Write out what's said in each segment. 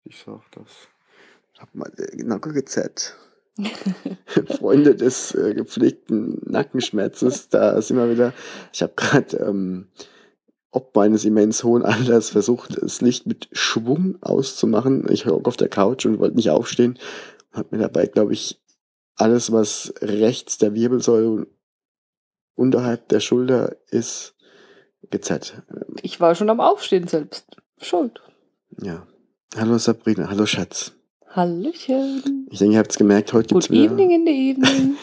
Ich sag das. Hab mal Nacken gezerrt. Freunde des gepflegten Nackenschmerzes, da sind wir wieder. Ich habe gerade ob meines immens hohen Alters versucht, das Licht mit Schwung auszumachen. Ich hocke auf der Couch und wollte nicht aufstehen. Hab mir dabei, glaube ich, alles, was rechts der Wirbelsäule unterhalb der Schulter ist, gezerrt. Ich war schon am Aufstehen selbst. Schuld. Ja. Hallo Sabrina, hallo Schatz. Hallöchen. Ich denke, ihr habt es gemerkt, heute gibt's Good wieder evening in the evening.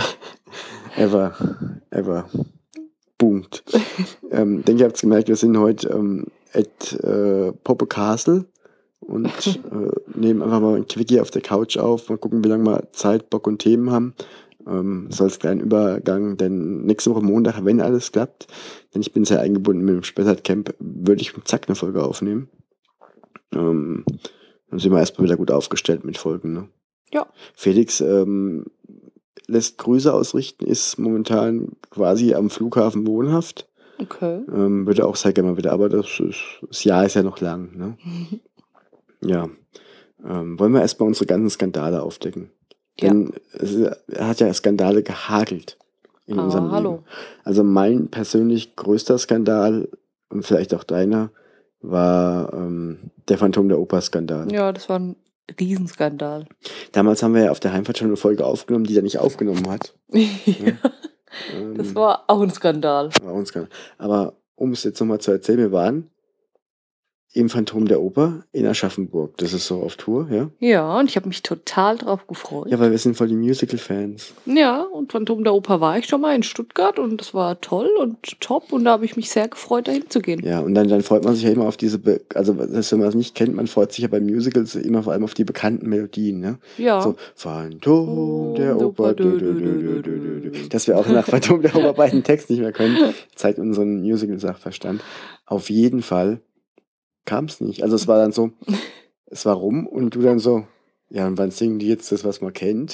ever boomt. Denke, ihr habt es gemerkt, wir sind heute at Poppe Castle und nehmen einfach mal ein Quickie auf der Couch auf. Mal gucken, wie lange wir Zeit, Bock und Themen haben. So als kleinen Übergang, denn nächste Woche Montag, wenn alles klappt, denn ich bin sehr eingebunden mit dem Spessart-Camp, würde ich zack eine Folge aufnehmen. Dann sind wir erstmal wieder gut aufgestellt mit Folgen. Ne? Ja. Felix lässt Grüße ausrichten, ist momentan quasi am Flughafen wohnhaft. Okay. Würde auch sehr gerne mal wieder, aber das Jahr ist ja noch lang. Ne? Ja. Wollen wir erstmal unsere ganzen Skandale aufdecken? Denn er hat ja Skandale gehagelt in unserem hallo. Leben. Also mein persönlich größter Skandal und vielleicht auch deiner war der Phantom der Oper-Skandal. Ja, das war ein Riesenskandal. Damals haben wir ja auf der Heimfahrt schon eine Folge aufgenommen, die er nicht aufgenommen hat. Ja. Das war auch ein Skandal. War auch ein Skandal. Aber um es jetzt nochmal zu erzählen, wir waren im Phantom der Oper in Aschaffenburg. Das ist so auf Tour, ja? Ja, und ich habe mich total drauf gefreut. Ja, weil wir sind voll die Musical-Fans. Ja, und Phantom der Oper war ich schon mal in Stuttgart und das war toll und top und da habe ich mich sehr gefreut, dahin zu gehen. Ja, und dann freut man sich ja immer auf diese, also das, wenn man es nicht kennt, man freut sich ja bei Musicals immer vor allem auf die bekannten Melodien, ne? Ja. So, Phantom der Oper, dass wir auch nach Phantom der Oper beiden Text nicht mehr können, zeigt unseren Musical-Sachverstand. Auf jeden Fall kam es nicht. Also es war dann so, es war rum und du dann so, ja, und wann singen die jetzt das, was man kennt?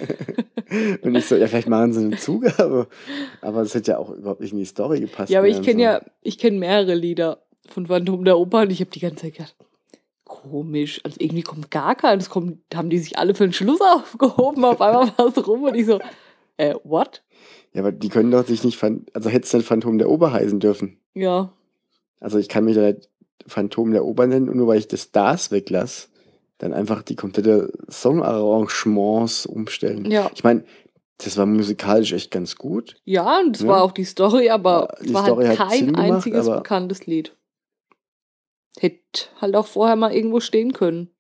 Und ich so, ja, vielleicht machen sie eine Zugabe. Aber das hätte ja auch überhaupt nicht in die Story gepasst. Ja, aber ich kenne so. ich kenne mehrere Lieder von Phantom der Oper und ich habe die ganze Zeit gedacht, komisch, also irgendwie kommt gar keins, haben die sich alle für den Schluss aufgehoben, auf einmal war es rum und ich so, what? Ja, aber die können doch sich nicht, also hätte es nicht Phantom der Oper heißen dürfen. Ja. Also ich kann mich da nicht Phantom der Oper nennen und nur weil ich das Stars weglasse, dann einfach die komplette Songarrangements umstellen. Ja. Ich meine, das war musikalisch echt ganz gut. Ja, und das war auch die Story, aber die es war Story halt hat Sinn kein gemacht, einziges aber bekanntes Lied. Hätte halt auch vorher mal irgendwo stehen können.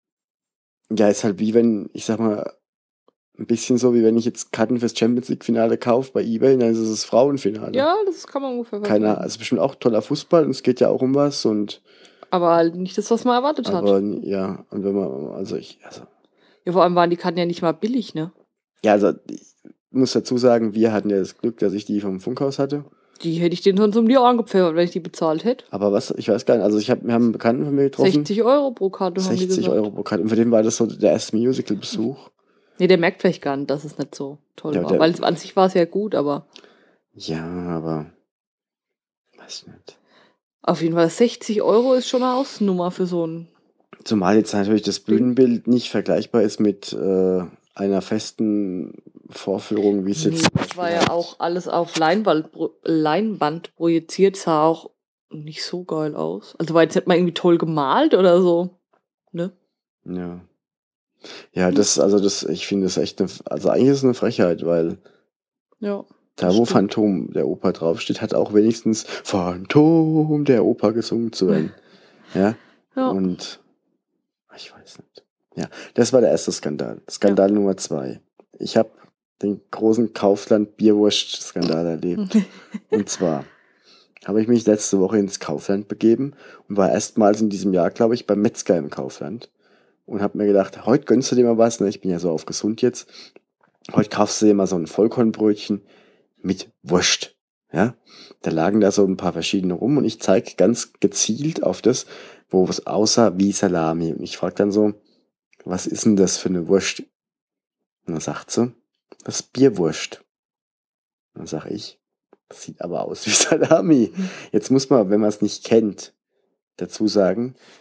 ja, ist halt wie wenn, ich sag mal, ein bisschen so, wie wenn ich jetzt Karten fürs Champions League-Finale kaufe bei eBay, dann ist es das Frauenfinale. Ja, das kann man ungefähr Keiner, vergleichen. also bestimmt auch toller Fußball und es geht ja auch um was und Aber halt nicht das, was man erwartet aber hat. ja, und wenn man, Ja, vor allem waren die Karten ja nicht mal billig, ne? ja, also ich muss dazu sagen, wir hatten ja das Glück, dass ich die vom Funkhaus hatte. Die hätte ich denen sonst um die Ohren gepfeffert, wenn ich die bezahlt hätte. Aber was, ich weiß gar nicht, also wir haben einen Bekannten von mir getroffen. 60 Euro pro Karte, haben die 60 gesagt. Euro pro Karte. Und für den war das so der erste Musical-Besuch. Nee, der merkt vielleicht gar nicht, dass es nicht so toll Ja, war. Weil an sich war es ja gut, aber. Ja, aber. Weiß nicht. Auf jeden Fall 60 Euro ist schon eine Hausnummer für so ein. Zumal jetzt natürlich das Bühnenbild nicht vergleichbar ist mit einer festen Vorführung, wie es jetzt. Das war ja auch alles auf Leinwand projiziert, sah auch nicht so geil aus. Also war jetzt nicht mal irgendwie toll gemalt oder so. Ne? Ja. Ja, ich finde das echt also eigentlich ist es eine Frechheit, weil ja, da, wo Phantom der Oper draufsteht, hat auch wenigstens Phantom der Oper gesungen zu werden. Ja. Und ich weiß nicht. Ja, das war der erste Skandal. Skandal Nummer 2. Ich habe den großen Kaufland-Bierwurst-Skandal erlebt. Und zwar habe ich mich letzte Woche ins Kaufland begeben und war erstmals in diesem Jahr, glaube ich, beim Metzger im Kaufland. Und habe mir gedacht, heute gönnst du dir mal was, ne? Ich bin ja so auf gesund jetzt. Heute kaufst du dir mal so ein Vollkornbrötchen mit Wurst. Ja, da lagen da so ein paar verschiedene rum und ich zeige ganz gezielt auf das, wo es aussah wie Salami. Und ich frage dann so, was ist denn das für eine Wurst? Und dann sagt sie, das ist Bierwurst. Und dann sage ich, das sieht aber aus wie Salami. Jetzt muss man, wenn man es nicht kennt, dazu sagen,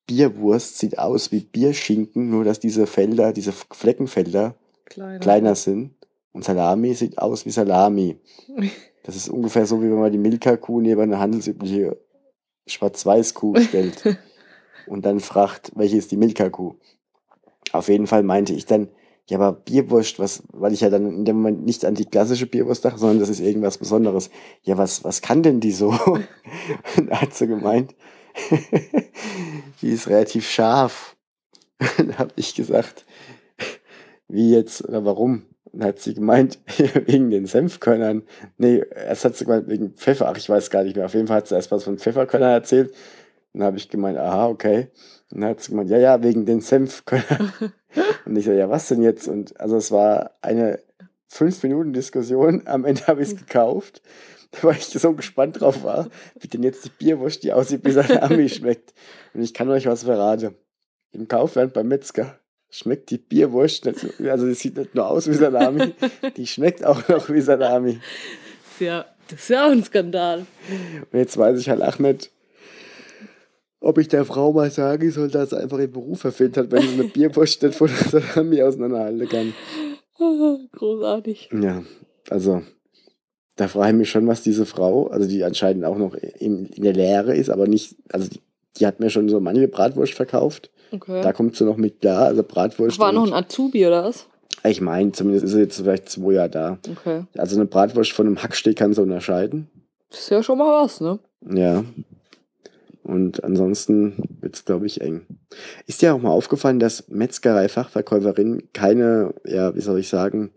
Bierwurst sieht aus wie Bierschinken, nur dass diese Felder, diese Fleckenfelder kleiner sind. Und Salami sieht aus wie Salami. Das ist ungefähr so, wie wenn man die Milka-Kuh neben eine handelsübliche Schwarz-Weiß-Kuh stellt und dann fragt, welche ist die Milka-Kuh. Auf jeden Fall meinte ich dann, ja, aber Bierwurst, weil ich ja dann in dem Moment nicht an die klassische Bierwurst dachte, sondern das ist irgendwas Besonderes. Ja, was kann denn die so? Und da hat sie gemeint, die ist relativ scharf. Dann habe ich gesagt, wie jetzt oder warum? Und dann hat sie gemeint, wegen den Senfkörnern. Nee, erst hat sie gemeint, wegen Pfeffer. Ach, ich weiß gar nicht mehr. Auf jeden Fall hat sie erst was von Pfefferkörnern erzählt. Dann habe ich gemeint, aha, okay. Und dann hat sie gemeint, ja, wegen den Senfkörnern. Und ich so, ja, was denn jetzt? Und also es war eine 5-Minuten-Diskussion. Am Ende habe ich es gekauft, weil ich so gespannt drauf war, wie denn jetzt die Bierwurst, die aussieht wie Salami, schmeckt. Und ich kann euch was verraten. Im Kaufland beim Metzger schmeckt die Bierwurst nicht so, also die sieht nicht nur aus wie Salami, die schmeckt auch noch wie Salami. Das ist ja auch ein Skandal. Und jetzt weiß ich halt auch nicht, ob ich der Frau mal sagen soll, dass sie einfach ihren Beruf erfüllt hat, wenn sie eine Bierwurst nicht von der Salami auseinanderhalten kann. Großartig. Ja, also da frage ich mich schon, was diese Frau, also die anscheinend auch noch in der Lehre ist, aber nicht, also die hat mir schon so manche Bratwurst verkauft. Okay. Da kommt sie noch mit klar, also Bratwurst. War noch ein Azubi oder was? Ich meine, zumindest ist sie jetzt vielleicht 2 Jahre da. Okay. Also eine Bratwurst von einem Hacksteak kann sie unterscheiden. Das ist ja schon mal was, ne? Ja. Und ansonsten wird es, glaube ich, eng. Ist dir auch mal aufgefallen, dass Metzgerei-Fachverkäuferinnen keine, ja, wie soll ich sagen,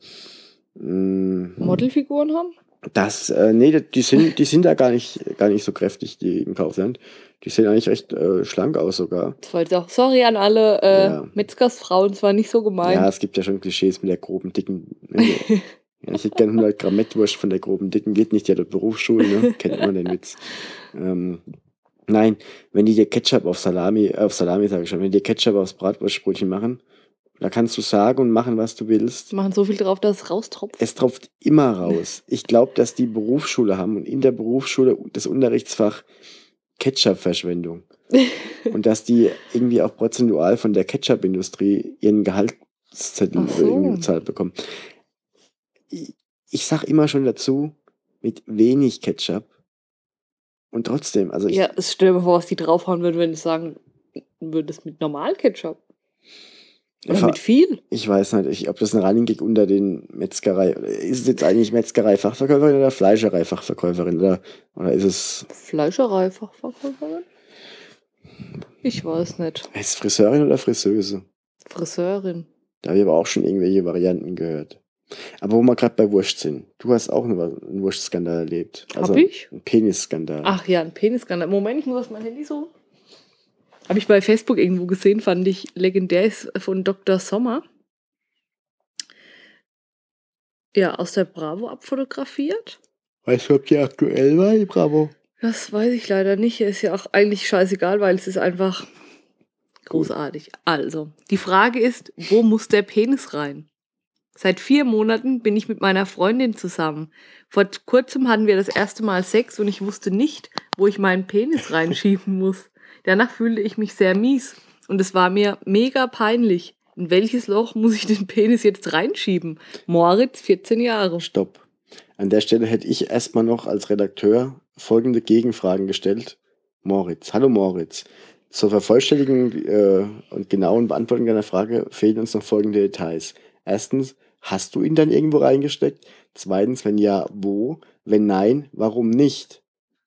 Modelfiguren haben? Nee, die sind da gar nicht so kräftig, die im Kaufland. Die sehen eigentlich recht schlank aus sogar. Das war jetzt auch, sorry an alle Ja. Metzgersfrauen, es war nicht so gemein. Ja, es gibt ja schon Klischees mit der groben, dicken. Ne? Ja, ich hätte gerne 100 Gramm Mettwurst von der groben, dicken. Geht nicht, ja, der Berufsschule, ne? Kennt man den Witz. Nein, wenn die dir Ketchup auf Salami sage ich schon, wenn die dir Ketchup aufs Bratwurstbrötchen machen, da kannst du sagen und machen, was du willst. Die machen so viel drauf, dass es raustropft. Es tropft immer raus. Ich glaube, dass die Berufsschule haben und in der Berufsschule das Unterrichtsfach Ketchup-Verschwendung. Und dass die irgendwie auch prozentual von der Ketchup-Industrie ihren Gehaltszettel irgendwie bezahlt bekommen. Ich sag immer schon dazu, mit wenig Ketchup. Und trotzdem, also ja, stell dir mal vor, was die draufhauen würden, wenn du sagen würdest mit normal Ketchup. Oder mit viel? Ich weiß nicht, ob das ein Running Gag unter den Metzgerei. Ist es jetzt eigentlich Metzgerei-Fachverkäuferin oder Fleischerei-Fachverkäuferin? Oder ist es. Fleischerei-Fachverkäuferin? Ich weiß nicht. Ist es Friseurin oder Friseuse? Friseurin. Da habe ich aber auch schon irgendwelche Varianten gehört. Aber wo wir gerade bei Wurst sind. Du hast auch einen Wurstskandal erlebt. Hab ich? Ein Penisskandal. Ach ja, ein Penisskandal. Moment, ich muss auf mein Handy so. Habe ich bei Facebook irgendwo gesehen, fand ich legendär, ist von Dr. Sommer. Ja, aus der Bravo abfotografiert. Weißt du, ob die aktuell war, die Bravo? Das weiß ich leider nicht. Ist ja auch eigentlich scheißegal, weil es ist einfach großartig. Also, die Frage ist, wo muss der Penis rein? Seit 4 Monaten bin ich mit meiner Freundin zusammen. Vor kurzem hatten wir das erste Mal Sex und ich wusste nicht, wo ich meinen Penis reinschieben muss. Danach fühlte ich mich sehr mies und es war mir mega peinlich. In welches Loch muss ich den Penis jetzt reinschieben? Moritz, 14 Jahre. Stopp. An der Stelle hätte ich erstmal noch als Redakteur folgende Gegenfragen gestellt. Moritz, hallo Moritz. Zur Vervollständigung und genauen Beantwortung deiner Frage fehlen uns noch folgende Details. Erstens, hast du ihn dann irgendwo reingesteckt? Zweitens, wenn ja, wo? Wenn nein, warum nicht?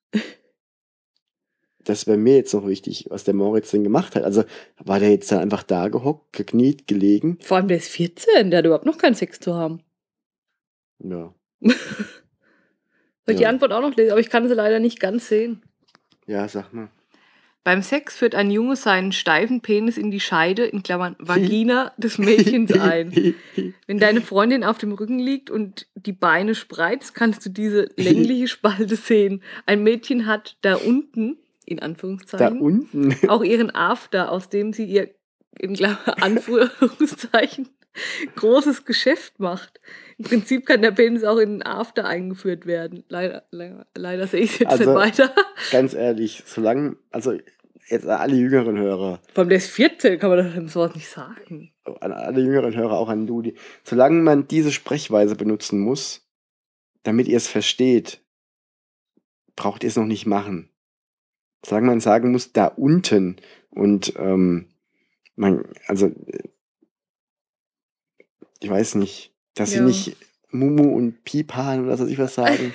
Das wäre mir jetzt noch wichtig, was der Moritz denn gemacht hat. Also war der jetzt dann einfach da gehockt, gekniet, gelegen? Vor allem der ist 14, der hat überhaupt noch keinen Sex zu haben. Ja. Soll ich die Antwort auch noch lesen? Aber ich kann sie leider nicht ganz sehen. Ja, sag mal. Beim Sex führt ein Junge seinen steifen Penis in die Scheide, in Klammern Vagina, des Mädchens ein. Wenn deine Freundin auf dem Rücken liegt und die Beine spreizt, kannst du diese längliche Spalte sehen. Ein Mädchen hat da unten, in Anführungszeichen, Da unten? auch ihren After, aus dem sie ihr, in Anführungszeichen, großes Geschäft macht. Im Prinzip kann der Penis auch in den After eingeführt werden. Leider sehe ich es jetzt nicht weiter. Ganz ehrlich, solange, also jetzt an alle jüngeren Hörer, Vor allem der ist 14, kann man doch sowas nicht sagen. an alle jüngeren Hörer, auch an Ludi, solange man diese Sprechweise benutzen muss, damit ihr es versteht, braucht ihr es noch nicht machen. Solange man sagen muss, da unten und ich weiß nicht, dass sie Ja. nicht Mumu und Pipan oder was ich was sagen.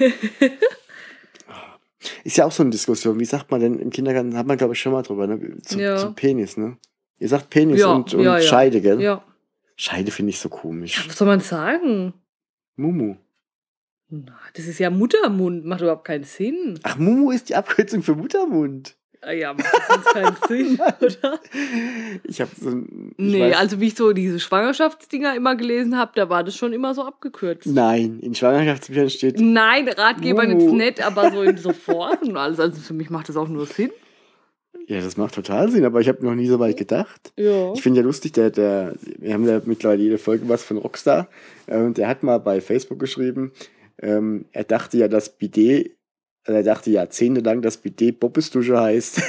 Ist ja auch so eine Diskussion. Wie sagt man denn im Kindergarten, hat man glaube ich schon mal drüber, ne? Zu Penis, ne? Ihr sagt Penis Ja, und ja. Scheide, gell? Ja. Scheide finde ich so komisch. Ja, was soll man sagen? Mumu. Na, das ist ja Muttermund, macht überhaupt keinen Sinn. Ach, Mumu ist die Abkürzung für Muttermund. Ja, macht das sonst keinen Sinn, oder? Ich habe so ein. Nee, also wie ich so diese Schwangerschaftsdinger immer gelesen habe, da war das schon immer so abgekürzt. Nein, in Schwangerschaftsbüchern steht. Nein, Ratgebern Mumu. jetzt nicht, aber so in so Foren und alles. Also für mich macht das auch nur Sinn. Ja, das macht total Sinn, aber ich habe noch nie so weit gedacht. Ja. Ich finde ja lustig, wir haben ja mittlerweile jede Folge was von Rockstar. Und der hat mal bei Facebook geschrieben, er dachte ja, das Bidet, er dachte jahrzehntelang, dass Bidet Bobbesdusche heißt.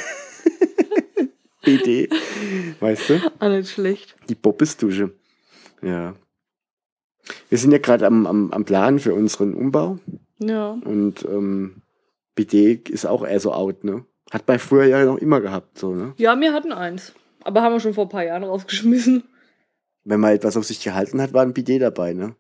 Bidet, weißt du? Ah, nicht schlecht. Die Bobbesdusche. Ja. Wir sind ja gerade am Plan für unseren Umbau. Ja. Und Bidet ist auch eher so out, ne? Hat man früher ja noch immer gehabt, so, ne? Ja, wir hatten eins. Aber haben wir schon vor ein paar Jahren rausgeschmissen. Wenn man etwas auf sich gehalten hat, war ein Bidet dabei, ne?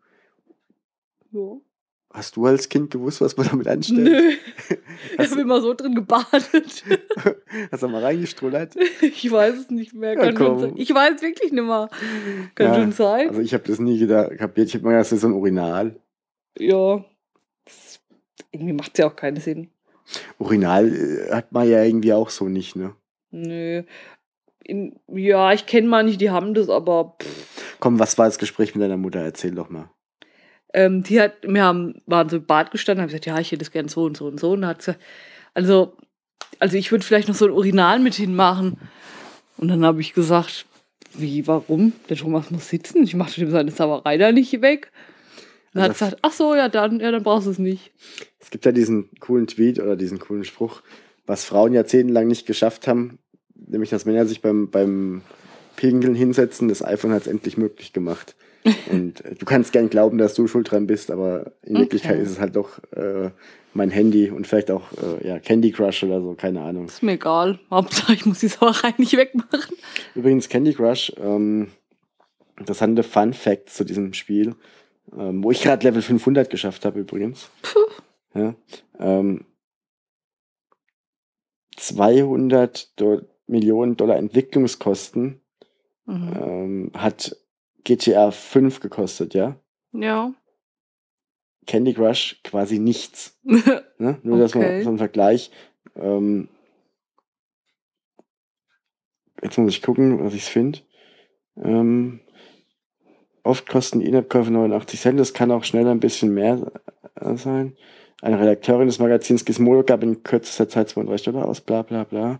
Ja. Hast du als Kind gewusst, was man damit anstellt? Nö. Ich habe immer so drin gebadet. Hast du mal reingestrullert? Ich weiß es nicht mehr. Kann Ja, schon komm. sein. Ich weiß wirklich nicht mehr. Kann schon sein. Also ich habe das nie kapiert. Ich habe mal gedacht, das ist so ein Urinal. Ja. Irgendwie macht es ja auch keinen Sinn. Urinal hat man ja irgendwie auch so nicht, ne? Nö. Ja, ich kenne manche, die haben das, aber Komm, was war das Gespräch mit deiner Mutter? Erzähl doch mal. waren so im Bad gestanden, haben gesagt, ja, ich hätte das gern so und so und so. Und dann hat sie gesagt, also ich würde vielleicht noch so ein Urinal mit hinmachen. Und dann habe ich gesagt, wie, warum? Der Thomas muss sitzen. Ich mache ihm seine Sauerei da nicht weg. Und dann hat sie gesagt, ach so, ja, dann brauchst du es nicht. Es gibt ja diesen coolen Tweet oder diesen coolen Spruch, was Frauen jahrzehntelang nicht geschafft haben, nämlich dass Männer sich beim Pinkeln hinsetzen. Das iPhone hat es endlich möglich gemacht. Und du kannst gern glauben, dass du schuld dran bist, aber in Wirklichkeit ist es halt doch mein Handy und vielleicht auch Candy Crush oder so, keine Ahnung. Ist mir egal. Hauptsache, ich muss die Sauerei nicht wegmachen. Übrigens Candy Crush, interessante Fun Facts zu diesem Spiel, wo ich gerade Level 500 geschafft habe übrigens. Ja, 200 Millionen Dollar Entwicklungskosten hat GTA 5 gekostet, ja? Ja. Candy Crush quasi nichts. Ne? Nur, dass man so einen Vergleich. Jetzt muss ich gucken, was ich finde. Oft kosten die In-App-Käufe 89 Cent. Das kann auch schneller ein bisschen mehr sein. Eine Redakteurin des Magazins Gizmodo gab in kürzester Zeit 32 Dollar aus, bla bla bla.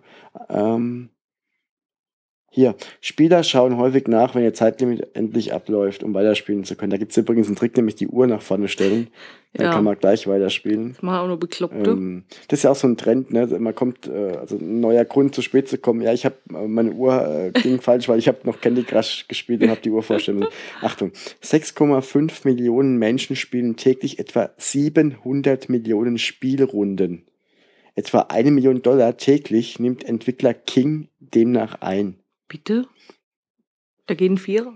Hier, Spieler schauen häufig nach, wenn ihr Zeitlimit endlich abläuft, um weiterspielen zu können. Da gibt es übrigens einen Trick, nämlich die Uhr nach vorne stellen. Dann kann man gleich weiterspielen. Das machen auch nur Bekloppte. Das ist ja auch so ein Trend, ne? Man kommt, also ein neuer Grund, zu spät zu kommen. Ja, ich habe meine Uhr ging falsch, weil ich habe noch Candy Crush gespielt und habe die Uhr vorstellen müssen. Achtung, 6,5 Millionen Menschen spielen täglich etwa 700 Millionen Spielrunden. Etwa 1 Million Dollar täglich nimmt Entwickler King demnach ein. Bitte? Da gehen Vierer.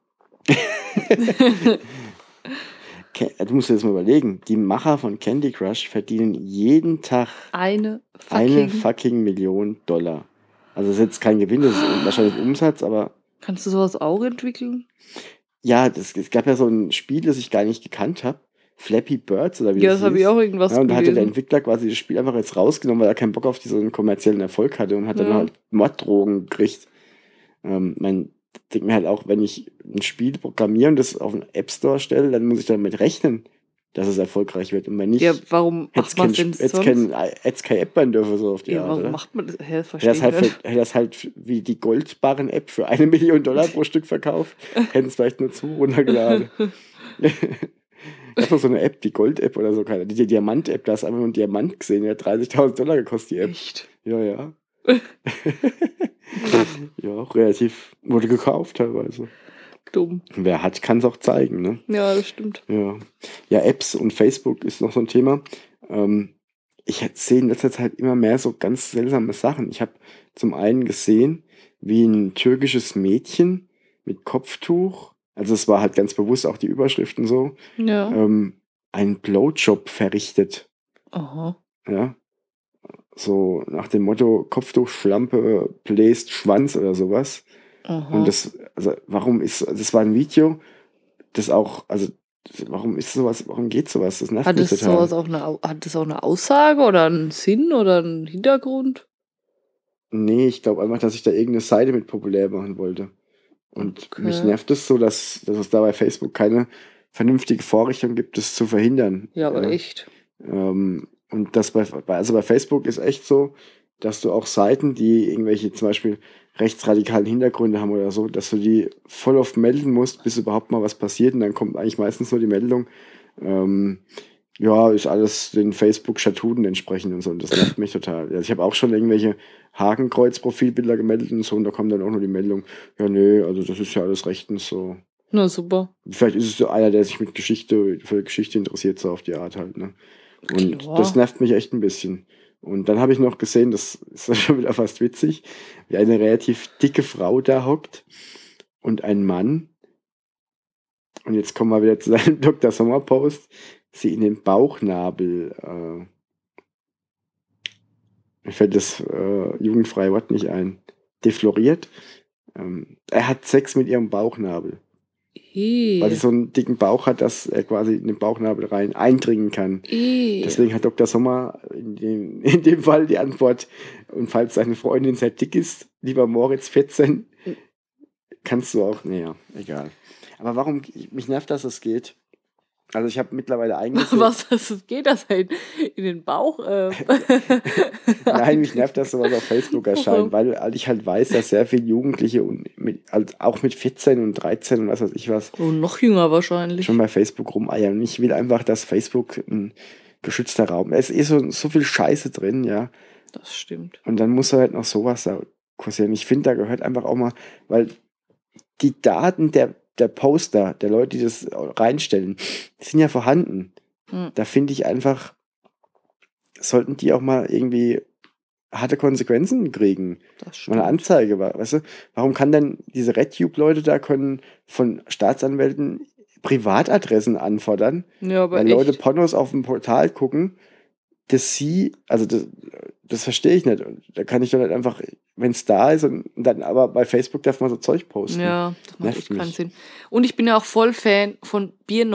Du musst dir das mal überlegen. Die Macher von Candy Crush verdienen jeden Tag eine fucking Million Dollar. Also das ist jetzt kein Gewinn, das ist wahrscheinlich Umsatz, aber... Kannst du sowas auch entwickeln? Ja, es gab ja so ein Spiel, das ich gar nicht gekannt habe. Flappy Birds oder wie das habe ich auch irgendwas und da hatte gelesen. der Entwickler quasi das Spiel einfach jetzt rausgenommen, weil er keinen Bock auf diesen kommerziellen Erfolg hatte und hat dann halt Morddrogen gekriegt. Man denkt mir halt auch, wenn ich ein Spiel programmiere und das auf den App Store stelle, dann muss ich damit rechnen, dass es erfolgreich wird. Und wenn nicht, warum macht man es denn sonst? Hätte es keine App bauen dürfen, so auf die Art. Warum oder? macht man das? Verstehe ich Hätte das halt wie die Goldbarren-App für 1 Million Dollar pro Stück verkauft, hätten es vielleicht nur 2 runtergeladen. Ich habe noch so eine App, die Gold-App oder so, die Diamant-App, da hast du einfach nur einen Diamant gesehen, die hat $30.000 gekostet, die App. Echt? Ja. Ja, auch relativ, wurde gekauft teilweise. Dumm. Wer hat, kann es auch zeigen, ne? Ja, das stimmt. Ja. Ja, Apps und Facebook ist noch so ein Thema. Ich sehe in letzter Zeit immer mehr so ganz seltsame Sachen. Ich habe zum einen gesehen, wie ein türkisches Mädchen mit Kopftuch, also es war halt ganz bewusst auch die Überschriften so, Ja. einen Blowjob verrichtet. Aha. Ja. So nach dem Motto Kopftuch, Schlampe, bläst Schwanz oder sowas. Aha. Und das, also warum ist, das war ein Video, das auch, also warum ist sowas, warum geht sowas? Das nervt Hat mich es total. sowas auch hat es auch eine Aussage oder einen Sinn oder einen Hintergrund? Nee, ich glaube einfach, dass ich da irgendeine Seite mit populär machen wollte. Und mich Okay. nervt es so, dass es da bei Facebook keine vernünftige Vorrichtung gibt, das zu verhindern. Ja, aber echt. Und das also bei Facebook ist echt so, dass du auch Seiten, die irgendwelche zum Beispiel rechtsradikalen Hintergründe haben oder so, dass du die voll oft melden musst, bis überhaupt mal was passiert. Und dann kommt eigentlich meistens nur die Meldung, ähm, ja, ist alles den Facebook-Statuten entsprechend und so. Und das nervt mich total. Also ich habe auch schon irgendwelche Hakenkreuz-Profilbilder gemeldet und so, und da kommt dann auch nur die Meldung, ja, nee, also das ist ja alles rechtens so. Na super. Vielleicht ist es so einer, der sich mit für Geschichte interessiert, so auf die Art halt, ne? Und Klar. das nervt mich echt ein bisschen. Und dann habe ich noch gesehen, das ist schon wieder fast witzig, wie eine relativ dicke Frau da hockt und ein Mann, und jetzt kommen wir wieder zu seinem Dr. Sommer-Post, sie in den Bauchnabel, mir fällt das jugendfreie Wort nicht ein, defloriert. Er hat Sex mit ihrem Bauchnabel, weil sie so einen dicken Bauch hat, dass er quasi in den Bauchnabel rein eindringen kann. Deswegen hat Dr. Sommer in dem Fall die Antwort, und falls seine Freundin sehr dick ist, lieber Moritz 14, kannst du auch, naja, egal. Aber warum, mich nervt, dass es geht. Also ich habe mittlerweile eingesehen. Was geht das halt in den Bauch? Nein, mich nervt, dass sowas auf Facebook erscheint, weil ich halt weiß, dass sehr viele Jugendliche auch mit 14 und 13 und was weiß ich was, Oh, noch jünger wahrscheinlich. schon bei Facebook rumeiern. Und ich will einfach, dass Facebook ein geschützter Raum ist. Es ist so viel Scheiße drin, ja. Das stimmt. Und dann muss halt noch sowas da kursieren. Ich finde, da gehört einfach auch mal, weil die Daten der Poster, der Leute, die das reinstellen, die sind ja vorhanden. Da finde ich einfach, sollten die auch mal irgendwie harte Konsequenzen kriegen. Das Mal stimmt. eine Anzeige, weißt du? Warum kann denn diese RedTube-Leute da können von Staatsanwälten Privatadressen anfordern, Ja, aber weil echt. Leute Pornos auf dem Portal gucken, also das verstehe ich nicht. Da kann ich doch nicht einfach, wenn es da ist, und dann, aber bei Facebook darf man so Zeug posten. Ja, das macht Nervt echt keinen mich. Sinn. Und ich bin ja auch voll Fan von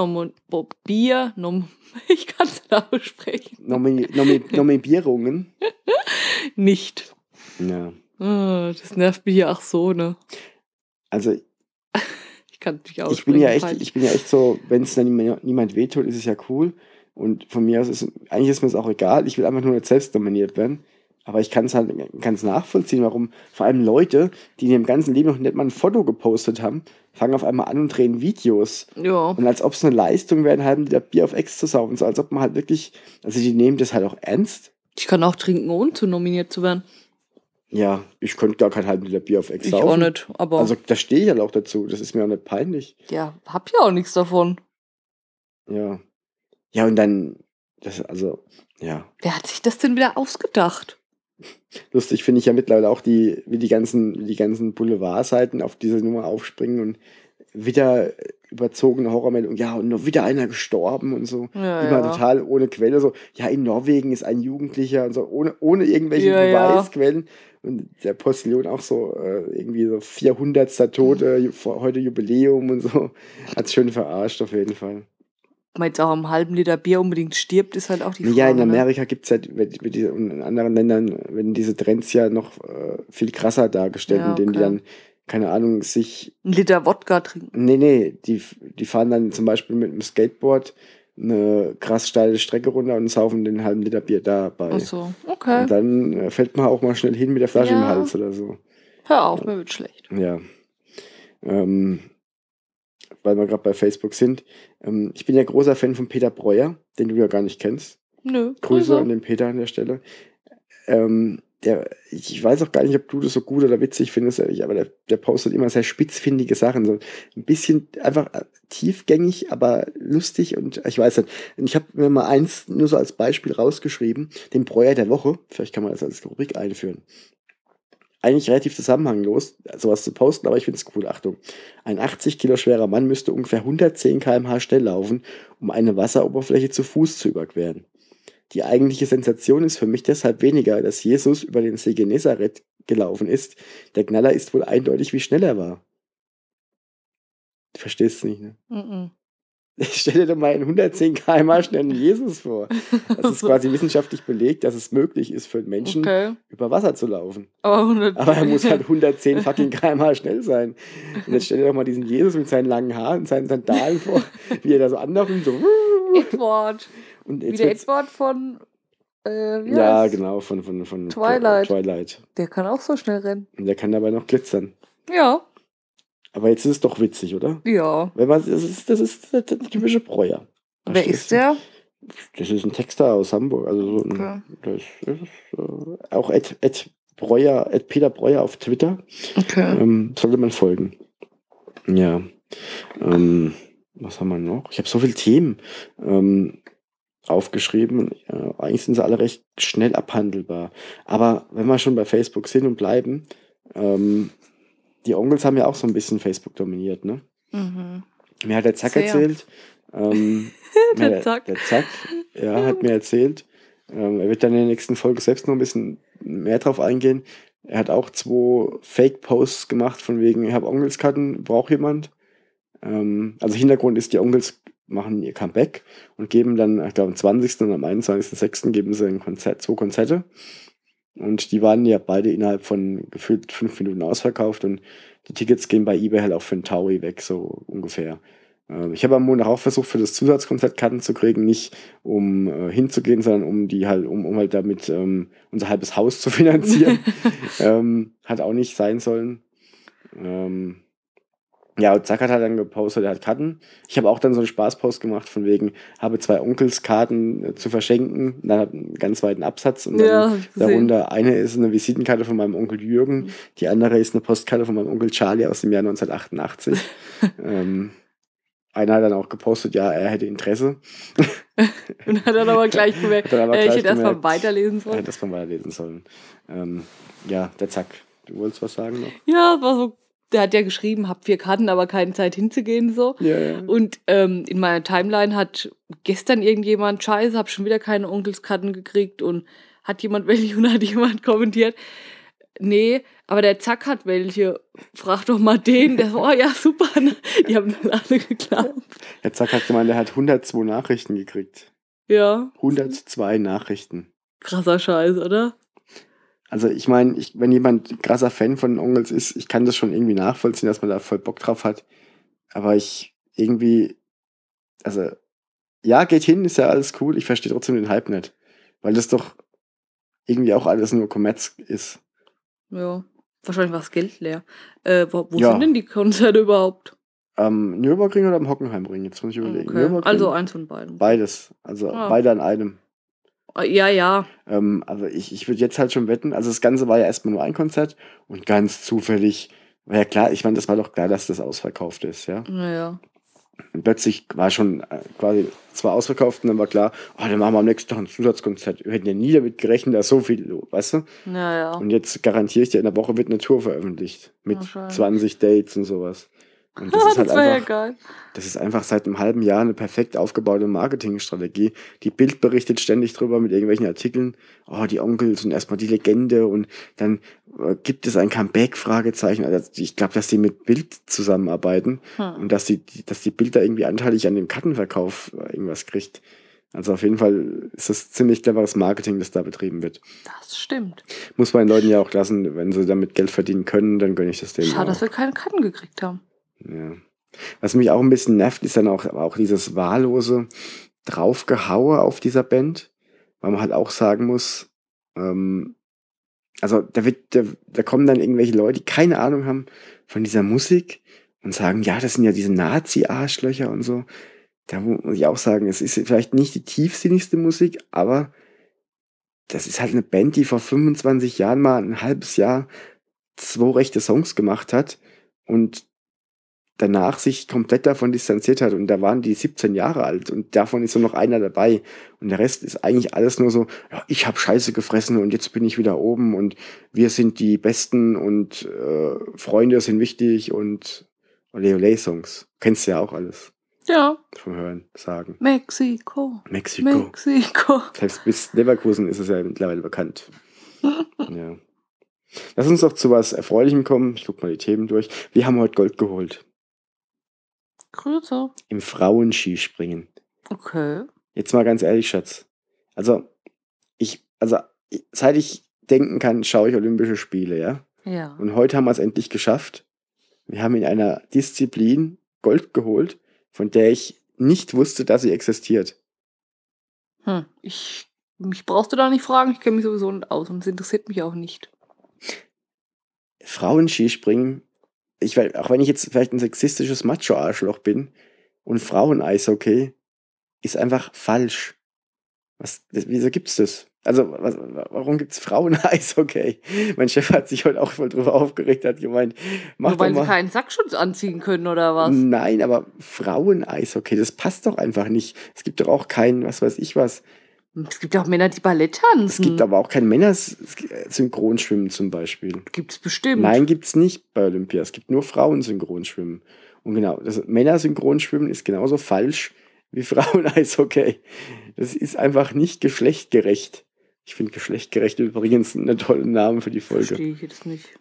ich kann es nicht aussprechen. Nominierungen. Nicht. Ja. Das nervt mich ja auch so, ne? Also Ich kann es nicht ich aussprechen. bin ja echt so, wenn es dann niemand wehtut, ist es ja cool. Und von mir aus eigentlich ist mir es auch egal. Ich will einfach nur nicht selbst nominiert werden. Aber ich kann es nachvollziehen, warum vor allem Leute, die in ihrem ganzen Leben noch nicht mal ein Foto gepostet haben, fangen auf einmal an und drehen Videos. Ja. Und als ob es eine Leistung wäre, halben die da Bier auf Ex zu saufen. So als ob man halt wirklich, also die nehmen das halt auch ernst. Ich kann auch trinken, ohne zu nominiert zu werden. Ja, ich könnte gar kein halben Liter Bier auf Ex Ich saufen. auch nicht, aber. Also da stehe ich halt auch dazu. Das ist mir auch nicht peinlich. Ja, hab ja auch nichts davon. Ja. Ja, und dann, ja. Wer hat sich das denn wieder ausgedacht? Lustig finde ich ja mittlerweile auch, wie die ganzen Boulevardseiten auf diese Nummer aufspringen und wieder überzogene Horrormeldungen, ja, und noch wieder einer gestorben und so. Ja, Immer ja. total ohne Quelle, so, ja, in Norwegen ist ein Jugendlicher und so, ohne irgendwelche Ja, ja. Beweisquellen. Und der Postillon auch so, irgendwie so 400. Tote, heute Jubiläum und so. Hat's schön verarscht, auf jeden Fall. Ob man jetzt auch am halben Liter Bier unbedingt stirbt, ist halt auch die Frage. Ja, in Amerika gibt es halt, und in anderen Ländern werden diese Trends ja noch viel krasser dargestellt, Ja, indem die okay. dann, keine Ahnung, sich. Ein Liter Wodka trinken. Nee, die fahren dann zum Beispiel mit dem Skateboard eine krass steile Strecke runter und saufen den halben Liter Bier dabei. Ach so, okay. Und dann fällt man auch mal schnell hin mit der Flasche im Ja. Hals oder so. Hör auf, mir wird schlecht. Ja. Weil wir gerade bei Facebook sind. Ich bin ja großer Fan von Peter Breuer, den du ja gar nicht kennst. Nö. Grüße also. an den Peter an der Stelle. ich weiß auch gar nicht, ob du das so gut oder witzig findest, aber der postet immer sehr spitzfindige Sachen, so ein bisschen einfach tiefgängig, aber lustig und ich weiß nicht. Ich habe mir mal eins nur so als Beispiel rausgeschrieben, den Bräuer der Woche. Vielleicht kann man das als Rubrik einführen. Eigentlich relativ zusammenhanglos, sowas zu posten, aber ich finde es cool. Achtung. Ein 80 Kilo schwerer Mann müsste ungefähr 110 km/h schnell laufen, um eine Wasseroberfläche zu Fuß zu überqueren. Die eigentliche Sensation ist für mich deshalb weniger, dass Jesus über den See Genezareth gelaufen ist. Der Knaller ist wohl eindeutig, wie schnell er war. Du verstehst es nicht, ne? Mhm. Stell dir doch mal einen 110 km/h schnellen Jesus vor. Das ist quasi wissenschaftlich belegt, dass es möglich ist für einen Menschen, über Wasser zu laufen. Aber er muss halt 110 fucking km/h schnell sein. Und jetzt stell dir doch mal diesen Jesus mit seinen langen Haaren und seinen Sandalen vor, wie er da so anläuft und so. Edward. Und wie der Edward von ja, genau, von Twilight. Der kann auch so schnell rennen. Und der kann dabei noch glitzern. Ja. Aber jetzt ist es doch witzig, oder? Ja. Das ist der typische Bräuer. Wer ist der? Das ist ein Texter aus Hamburg. Also so ein, das ist auch Peter Breuer auf Twitter. Okay. Sollte man folgen. Ja. Was haben wir noch? Ich habe so viele Themen aufgeschrieben. Eigentlich sind sie alle recht schnell abhandelbar. Aber wenn wir schon bei Facebook sind und bleiben, die Onkels haben ja auch so ein bisschen Facebook dominiert, ne? Mhm. Mir hat der Zack erzählt. Der Zack. Der Zack, ja, hat mir erzählt. Er wird dann in der nächsten Folge selbst noch ein bisschen mehr drauf eingehen. Er hat auch 2 Fake-Posts gemacht, von wegen, ich habe Onkelskarten, braucht jemand. Also Hintergrund ist, die Onkels machen ihr Comeback und geben dann, ich glaube am 20. und am 21.06. geben sie 2 Konzerte. Und die waren ja beide innerhalb von gefühlt 5 Minuten ausverkauft und die Tickets gehen bei eBay halt auch für einen Taui weg, so ungefähr. Ich habe am Montag auch versucht, für das Zusatzkonzert Karten zu kriegen, nicht um hinzugehen, sondern um die halt, um halt damit unser halbes Haus zu finanzieren. Hat auch nicht sein sollen. Ja, und Zack hat halt dann gepostet, er hat Karten. Ich habe auch dann so einen Spaßpost gemacht, von wegen, habe 2 Onkelskarten zu verschenken. Dann hat einen ganz weiten Absatz. Und dann darunter, eine ist eine Visitenkarte von meinem Onkel Jürgen, die andere ist eine Postkarte von meinem Onkel Charlie aus dem Jahr 1988. Einer hat dann auch gepostet, ja, er hätte Interesse. Und hat dann aber gleich gemerkt, ich hätte erstmal weiterlesen sollen. Er hätte erstmal weiterlesen sollen. Ja, der Zack. Du wolltest was sagen noch? Ja, war so. Der hat ja geschrieben, hab 4 Karten, aber keine Zeit hinzugehen, so. Ja. Und in meiner Timeline hat gestern irgendjemand, scheiße, hab schon wieder keine Onkelskarten gekriegt und hat jemand welche und hat jemand kommentiert, nee, aber der Zack hat welche, frag doch mal den, der so, oh ja, super, die haben dann alle geglaubt. Der Zack hat gemeint, er hat 102 Nachrichten gekriegt. Ja. 102 Nachrichten. Krasser Scheiß, oder? Also ich meine, wenn jemand krasser Fan von den Onkels ist, ich kann das schon irgendwie nachvollziehen, dass man da voll Bock drauf hat. Aber also ja, geht hin, ist ja alles cool. Ich verstehe trotzdem den Hype nicht. Weil das doch irgendwie auch alles nur Kommerz ist. Ja, wahrscheinlich war das Geld leer. Wo sind denn die Konzerte überhaupt? Am Nürburgring oder am Hockenheimring? Jetzt muss ich überlegen. Okay. Also eins von beiden. Beides. Also beide an einem. Ja. Also ich würde jetzt halt schon wetten, also das Ganze war ja erstmal nur ein Konzert und ganz zufällig, war ja klar, ich meine, das war doch klar, dass das ausverkauft ist, ja. Ja. Und plötzlich war schon quasi zwar ausverkauft und dann war klar, dann machen wir am nächsten Tag ein Zusatzkonzert. Wir hätten ja nie damit gerechnet, dass so viel, weißt du? Ja. Und jetzt garantiere ich dir, in der Woche wird eine Tour veröffentlicht. Mit 20 Dates und sowas. Und das ist halt einfach, geil. Das ist einfach seit einem halben Jahr eine perfekt aufgebaute Marketingstrategie. Die Bild berichtet ständig drüber mit irgendwelchen Artikeln. Die Onkels und erstmal die Legende und dann gibt es ein Comeback, Fragezeichen. Also ich glaube, dass die mit Bild zusammenarbeiten und dass die Bild da irgendwie anteilig an dem Kartenverkauf irgendwas kriegt. Also auf jeden Fall ist das ziemlich cleveres Marketing, das da betrieben wird. Das stimmt. Muss man den Leuten ja auch lassen, wenn sie damit Geld verdienen können, dann gönne ich das denen. Schade, dass wir keine Karten gekriegt haben. Ja. Was mich auch ein bisschen nervt, ist dann auch dieses wahllose Draufgehaue auf dieser Band, weil man halt auch sagen muss, also da kommen dann irgendwelche Leute, die keine Ahnung haben von dieser Musik und sagen, ja, das sind ja diese Nazi-Arschlöcher und so. Da muss ich auch sagen, es ist vielleicht nicht die tiefsinnigste Musik, aber das ist halt eine Band, die vor 25 Jahren mal ein halbes Jahr 2 rechte Songs gemacht hat und danach sich komplett davon distanziert hat. Und da waren die 17 Jahre alt und davon ist nur noch einer dabei. Und der Rest ist eigentlich alles nur so, ja, ich habe Scheiße gefressen und jetzt bin ich wieder oben und wir sind die Besten und Freunde sind wichtig und Ole Ole Songs. Kennst du ja auch alles Ja. vom Hören, sagen. Mexiko. Mexiko. Selbst bis Leverkusen ist es ja mittlerweile bekannt. Ja. Lass uns doch zu was Erfreulichem kommen. Ich guck mal die Themen durch. Wir haben heute Gold geholt. Grüße. Im Frauenskispringen. Okay. Jetzt mal ganz ehrlich, Schatz. Also, seit ich denken kann, schaue ich Olympische Spiele, ja? Ja. Und heute haben wir es endlich geschafft. Wir haben in einer Disziplin Gold geholt, von der ich nicht wusste, dass sie existiert. Mich brauchst du da nicht fragen, ich kenne mich sowieso nicht aus und es interessiert mich auch nicht. Frauenskispringen, auch wenn ich jetzt vielleicht ein sexistisches Macho-Arschloch bin, und Frauen-Eishockey ist einfach falsch. Wieso gibt's das? Also, warum gibt's Frauen-Eishockey? Mein Chef hat sich heute auch voll drüber aufgeregt, hat gemeint, mach Nur weil doch sie mal. keinen Sackschutz anziehen können, oder was? Nein, aber Frauen-Eishockey, das passt doch einfach nicht. Es gibt doch auch kein, was weiß ich was. Es gibt ja auch Männer, die Ballett tanzen. Es gibt aber auch kein Männer-Synchronschwimmen zum Beispiel. Gibt's bestimmt. Nein, gibt's nicht bei Olympia. Es gibt nur Frauen-Synchronschwimmen. Und genau, das Männer-Synchronschwimmen ist genauso falsch wie Frauen-Eishockey. Das ist einfach nicht geschlechtgerecht. Ich finde geschlechtgerecht übrigens einen tollen Namen für die Folge. Verstehe ich jetzt nicht.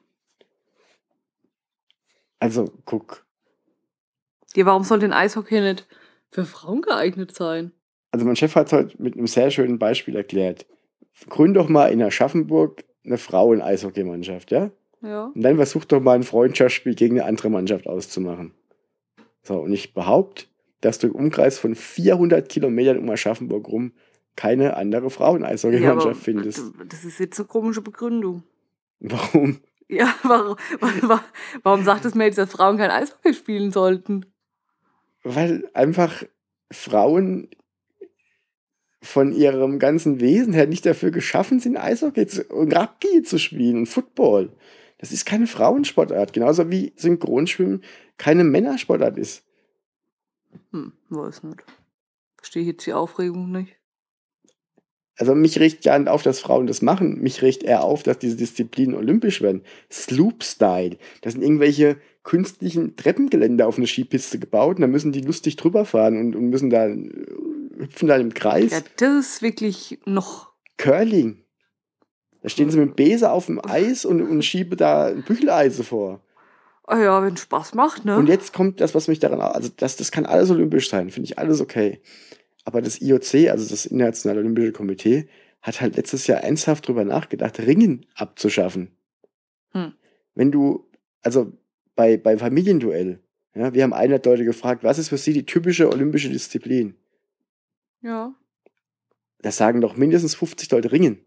Also, guck. Ja, warum soll denn Eishockey nicht für Frauen geeignet sein? Also mein Chef hat es heute mit einem sehr schönen Beispiel erklärt. Gründ doch mal in Aschaffenburg eine Frauen-Eishockey-Mannschaft, ja? Ja. Und dann versuch doch mal ein Freundschaftsspiel gegen eine andere Mannschaft auszumachen. So, und ich behaupte, dass du im Umkreis von 400 Kilometern um Aschaffenburg rum keine andere Frauen-Eishockey-Mannschaft findest. Das ist jetzt eine komische Begründung. Warum? Ja, warum sagt es mir jetzt, dass Frauen kein Eishockey spielen sollten? Weil einfach Frauen von ihrem ganzen Wesen her nicht dafür geschaffen sind, Eishockey und Rugby zu spielen und Football. Das ist keine Frauensportart, genauso wie Synchronschwimmen keine Männersportart ist. Weiß nicht. Verstehe ich jetzt die Aufregung nicht. Also mich regt gar nicht auf, dass Frauen das machen. Mich regt eher auf, dass diese Disziplinen olympisch werden. Sloop-Style. Das sind irgendwelche künstlichen Treppengeländer auf eine Skipiste gebaut und da müssen die lustig drüber fahren und müssen da hüpfen da im Kreis. Ja, das ist wirklich noch... Curling. Da stehen sie mit dem Besen auf dem Eis und schieben da ein Bücheleise vor. Ah ja, wenn es Spaß macht, ne? Und jetzt kommt das, was mich daran... Also das kann alles olympisch sein, finde ich alles okay. Aber das IOC, also das Internationale Olympische Komitee, hat halt letztes Jahr ernsthaft drüber nachgedacht, Ringen abzuschaffen. Wenn du, also bei Familienduell, ja, wir haben 100 Leute gefragt, was ist für sie die typische olympische Disziplin? Ja. Da sagen doch mindestens 50 Leute Ringen.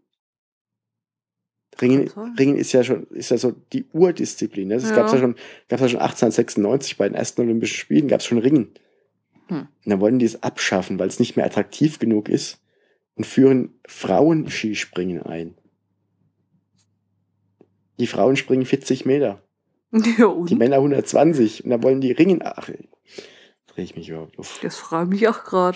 Ringen ist ja so die Urdisziplin. Ne? Das gab's ja schon 1896 bei den ersten Olympischen Spielen, gab es schon Ringen. Und dann wollen die es abschaffen, weil es nicht mehr attraktiv genug ist und führen Frauenskispringen ein. Die Frauen springen 40 Meter. Ja, und? Die Männer 120. Und dann wollen die Ringen... Ach, drehe ich mich überhaupt auf. Das frage mich auch gerade.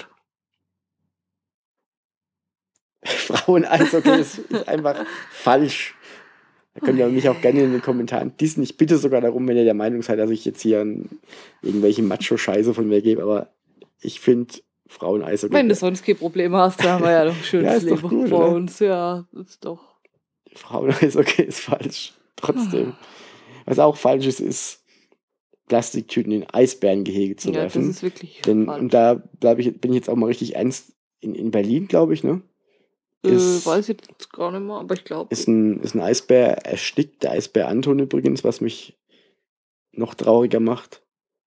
Frauen-Eishockey ist einfach falsch. Da könnt ihr mich auch gerne in den Kommentaren dissen. Ich bitte sogar darum, wenn ihr der Meinung seid, dass ich jetzt hier irgendwelche Macho-Scheiße von mir gebe, aber ich finde Frauen-Eishockey... Wenn du sonst kein Problem hast, dann haben wir ja noch ein schönes Ja, Leben gut, vor oder? uns. Ja, ist doch... Frauen-Eishockey ist falsch. Trotzdem. Was auch falsch ist Plastiktüten in Eisbärengehege zu werfen. Ja, das ist wirklich falsch. Und da bin ich jetzt auch mal richtig ernst. In Berlin, glaube ich, ne? Weiß ich jetzt gar nicht mehr, aber ich glaube... Ist ein Eisbär erstickt, der Eisbär Anton übrigens, was mich noch trauriger macht.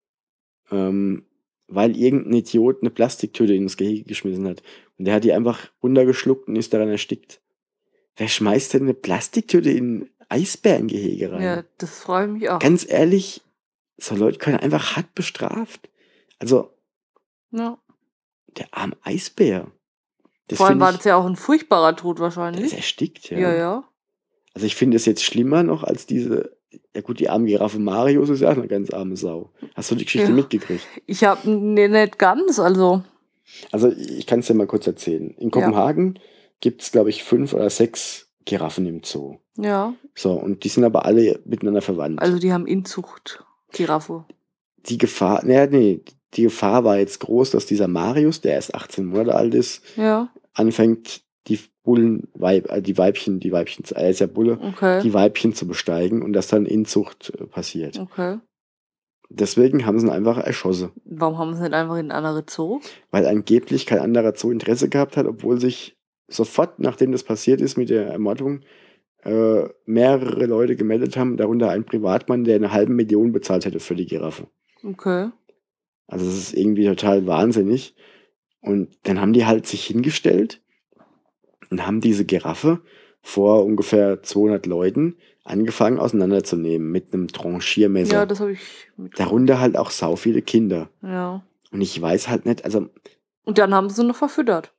Weil irgendein Idiot eine Plastiktüte ins Gehege geschmissen hat. Und der hat die einfach runtergeschluckt und ist daran erstickt. Wer schmeißt denn eine Plastiktüte in ein Eisbärengehege rein? Ja, das freut mich auch. Ganz ehrlich, so Leute können einfach hart bestraft. Also, ja. der arme Eisbär. Vor allem war das ja auch ein furchtbarer Tod wahrscheinlich. Der ist erstickt, ja. Ja, ja. Also ich finde es jetzt schlimmer noch als diese, ja gut, die arme Giraffe Marius ist ja auch eine ganz arme Sau. Hast du die Geschichte mitgekriegt? Ich habe nicht ganz, also. Also ich kann es dir mal kurz erzählen. In Kopenhagen gibt es, glaube ich, 5 oder 6 Giraffen im Zoo. Ja. So, und die sind aber alle miteinander verwandt. Also die haben Inzucht, Giraffe. Die Gefahr war jetzt groß, dass dieser Marius, der erst 18 Monate alt ist, anfängt, die Weibchen, er ist ja Bulle, die Weibchen zu besteigen und dass dann Inzucht passiert. Okay. Deswegen haben sie ihn einfach erschossen. Warum haben sie nicht einfach in einen anderen Zoo? Weil angeblich kein anderer Zoo Interesse gehabt hat, obwohl sich sofort, nachdem das passiert ist mit der Ermordung, mehrere Leute gemeldet haben, darunter ein Privatmann, der 500.000 bezahlt hätte für die Giraffe. Okay. Also das ist irgendwie total wahnsinnig. Und dann haben die halt sich hingestellt und haben diese Giraffe vor ungefähr 200 Leuten angefangen auseinanderzunehmen mit einem Tranchiermesser. Ja, das habe ich mitbekommen. Darunter halt auch sau viele Kinder. Ja. Und ich weiß halt nicht, also... Und dann haben sie noch verfüttert.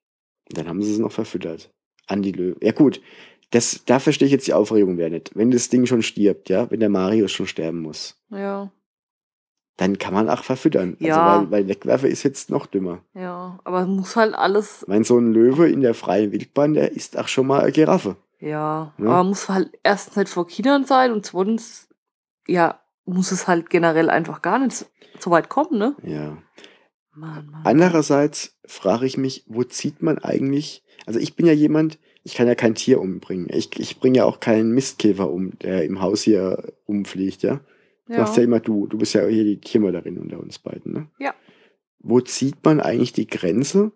An die Löwen. Ja gut, da verstehe ich jetzt die Aufregung wieder nicht. Wenn das Ding schon stirbt, ja, wenn der Marius schon sterben muss. Ja. Dann kann man auch verfüttern. Ja. Also weil Wegwerfe ist jetzt noch dümmer. Ja, aber es muss halt alles... Ich meine, so ein Löwe in der freien Wildbahn, der isst auch schon mal eine Giraffe. Ja, aber muss halt erstens nicht vor Kindern sein und zweitens, ja, muss es halt generell einfach gar nicht so weit kommen, ne? Ja. Mann. Andererseits frage ich mich, wo zieht man eigentlich... Also ich bin ja jemand, ich kann ja kein Tier umbringen. Ich bringe ja auch keinen Mistkäfer um, der im Haus hier umfliegt, ja? Das machst ja immer du. Du bist ja hier die Tiermörderin unter uns beiden, ne? Ja. Wo zieht man eigentlich die Grenze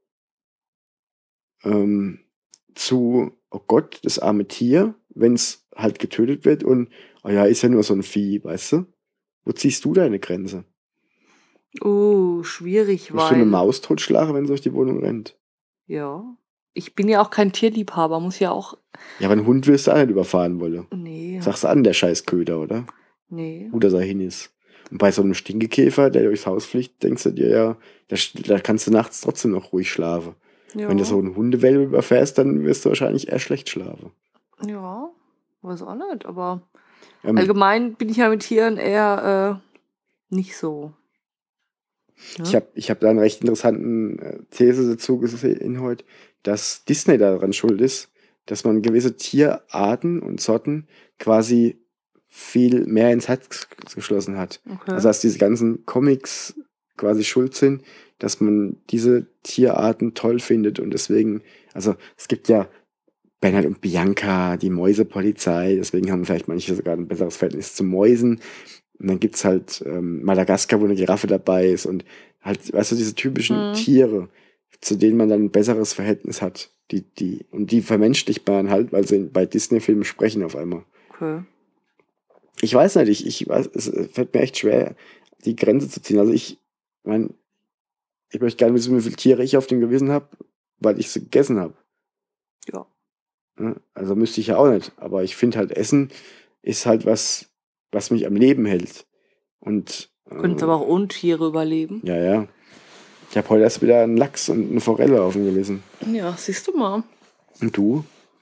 zu, oh Gott, das arme Tier, wenn es halt getötet wird und, oh ja, ist ja nur so ein Vieh, weißt du? Wo ziehst du deine Grenze? Schwierig, Musst du eine Maus totschlagen, wenn sie durch die Wohnung rennt? Ja. Ich bin ja auch kein Tierliebhaber, muss ja auch... Ja, aber einen Hund wirst du auch nicht überfahren wollen. Nee. Sagst du an, der scheiß Köder, oder? Nee. Gut, dass er hin ist. Und bei so einem Stinkekäfer, der durchs Haus fliegt, denkst du dir ja, da kannst du nachts trotzdem noch ruhig schlafen. Ja. Wenn du so einen Hundewelpe überfährst, dann wirst du wahrscheinlich eher schlecht schlafen. Ja, weiß auch nicht, aber allgemein bin ich ja mit Tieren eher nicht so. Ja? Ich hab da einen recht interessanten These dazu gesehen heute, dass Disney daran schuld ist, dass man gewisse Tierarten und Sorten quasi viel mehr ins Herz geschlossen hat. Okay. Also dass diese ganzen Comics quasi schuld sind, dass man diese Tierarten toll findet und deswegen, also es gibt ja Bernhard und Bianca, die Mäusepolizei, deswegen haben vielleicht manche sogar ein besseres Verhältnis zu Mäusen. Und dann gibt's halt Madagaskar, wo eine Giraffe dabei ist und halt, weißt du, diese typischen Tiere, zu denen man dann ein besseres Verhältnis hat. Die vermenschlicht man halt, weil sie bei Disney-Filmen sprechen auf einmal. Okay. Ich weiß nicht, ich weiß, es fällt mir echt schwer, die Grenze zu ziehen. Also ich möchte gerne wissen, wie viele Tiere ich auf dem Gewissen habe, weil ich sie gegessen habe. Ja. Also müsste ich ja auch nicht. Aber ich finde halt, Essen ist halt was mich am Leben hält. Und können aber auch ohne Tiere überleben. Ja, ja. Ich habe heute erst wieder einen Lachs und eine Forelle auf dem Gewissen. Ja, siehst du mal. Und du?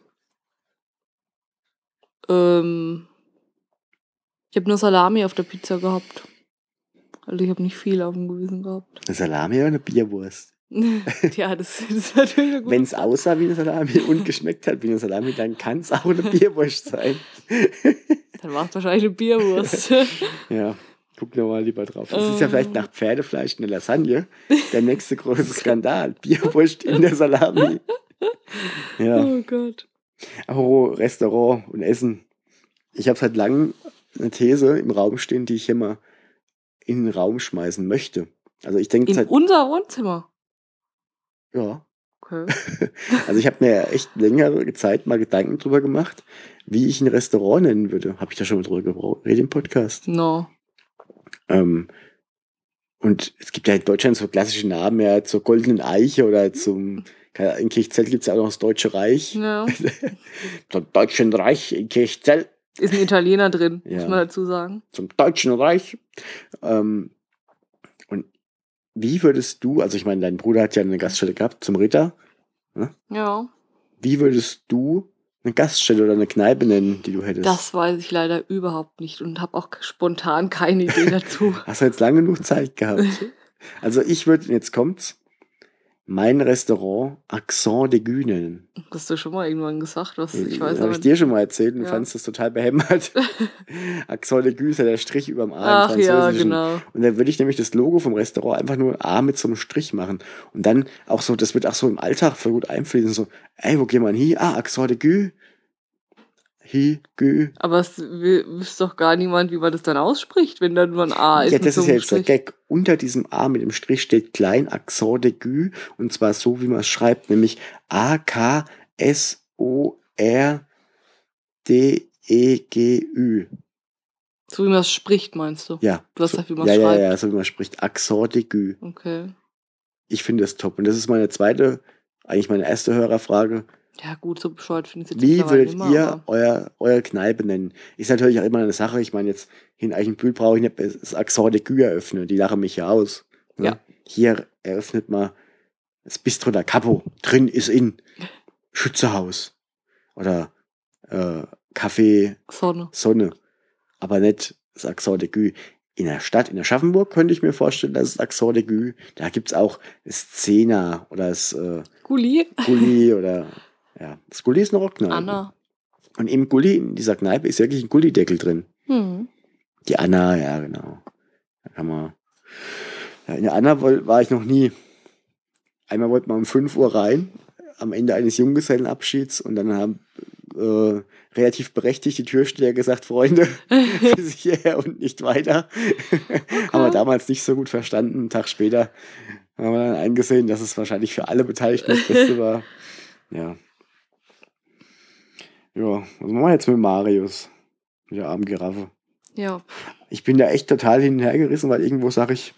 Ich habe nur Salami auf der Pizza gehabt. Also ich habe nicht viel auf dem Gewissen gehabt. Eine Salami oder eine Bierwurst? Ja, das ist natürlich eine gute Wenn es aussah wie eine Salami und geschmeckt hat wie eine Salami, dann kann es auch eine Bierwurst sein. Dann war es wahrscheinlich eine Bierwurst. Ja, guck noch mal lieber drauf. Das ist ja vielleicht nach Pferdefleisch eine Lasagne der nächste große Skandal. Bierwurst in der Salami. Ja. Oh Gott. Apropos Restaurant und Essen. Ich habe seit langem eine These im Raum stehen, die ich hier mal in den Raum schmeißen möchte. Also ich denke in unser Wohnzimmer? Ja. Okay. Also ich habe mir echt längere Zeit mal Gedanken drüber gemacht, wie ich ein Restaurant nennen würde. Habe ich da schon mal drüber geredet im Podcast? No. Und es gibt ja in Deutschland so klassische Namen, ja, zur Goldenen Eiche oder zum, in Kirchzell gibt es ja auch noch das Deutsche Reich. Ja. Zum Deutschen Reich in Kirchzell. Ist ein Italiener drin, muss man dazu sagen. Zum Deutschen Reich. Und wie würdest du, also ich meine, dein Bruder hat ja eine Gaststätte gehabt zum Ritter. Ne? Ja. Wie würdest du eine Gaststätte oder eine Kneipe nennen, die du hättest? Das weiß ich leider überhaupt nicht und habe auch spontan keine Idee dazu. Hast du jetzt lange genug Zeit gehabt? Also ich würde, jetzt kommt's, mein Restaurant Accent de Gue nennen. Hast du schon mal irgendwann gesagt? Was, ich weiß Das habe aber ich dir schon mal erzählt und du Ja. fandest das total behämmert. Accent de Gue ist ja der Strich überm A im Ach ja, Französischen. genau. Und dann würde ich nämlich das Logo vom Restaurant einfach nur A mit so einem Strich machen. Und dann auch so, das wird auch so im Alltag voll gut einfließen. So, ey, wo gehen wir hin? Ah, Accent de Gue. Hi, Gue. Aber es wüsste doch gar niemand, wie man das dann ausspricht, wenn dann nur ein A ist. Ja, mit das so ist ja einem jetzt der Strich. Gag. Unter diesem A mit dem Strich steht klein Accent de Gue. Und zwar so, wie man es schreibt, nämlich A-K-S-O-R-D-E-G-Ü. So wie man es spricht, meinst du? Ja. Du hast so, gesagt, wie man es ja, schreibt. ja, so wie man spricht. Accent de Gue. Okay. Ich finde das top. Und das ist meine zweite, eigentlich meine erste Hörerfrage. Ja, gut, so bescheuert finde ich es jetzt Wie mittlerweile würdet nicht mehr, ihr aber eure Kneipe nennen? Ist natürlich auch immer eine Sache. Ich meine, jetzt hier in Eichenbühl brauche ich nicht das Accent de Gue eröffnen. Die lachen mich ja aus. Ne? Ja. Hier eröffnet man das Bistro da Capo. Drin ist in Schützehaus. Oder Café Sonne. Aber nicht das Accent de Gue. In der Stadt, in Aschaffenburg, könnte ich mir vorstellen, dass es Accent de Gue. Da gibt es auch das Zehner oder das Gulli. Gulli oder ja, das Gulli ist eine Rockkneipe. Anna. Und im Gulli, in dieser Kneipe, ist wirklich ein Gullideckel drin. Hm. Die Anna, ja, genau. Da kann man. Ja, in der Anna war ich noch nie. Einmal wollten wir um 5 Uhr rein, am Ende eines Junggesellenabschieds, und dann haben relativ berechtigt die Türsteher gesagt, Freunde, bis hierher und nicht weiter. Haben wir damals nicht so gut verstanden. Einen Tag später haben wir dann eingesehen, dass es wahrscheinlich für alle Beteiligten das Beste war. Ja. Ja, was machen wir jetzt mit Marius? Mit der armen Giraffe. Ja. Ich bin da echt total hin und her gerissen, weil irgendwo sage ich,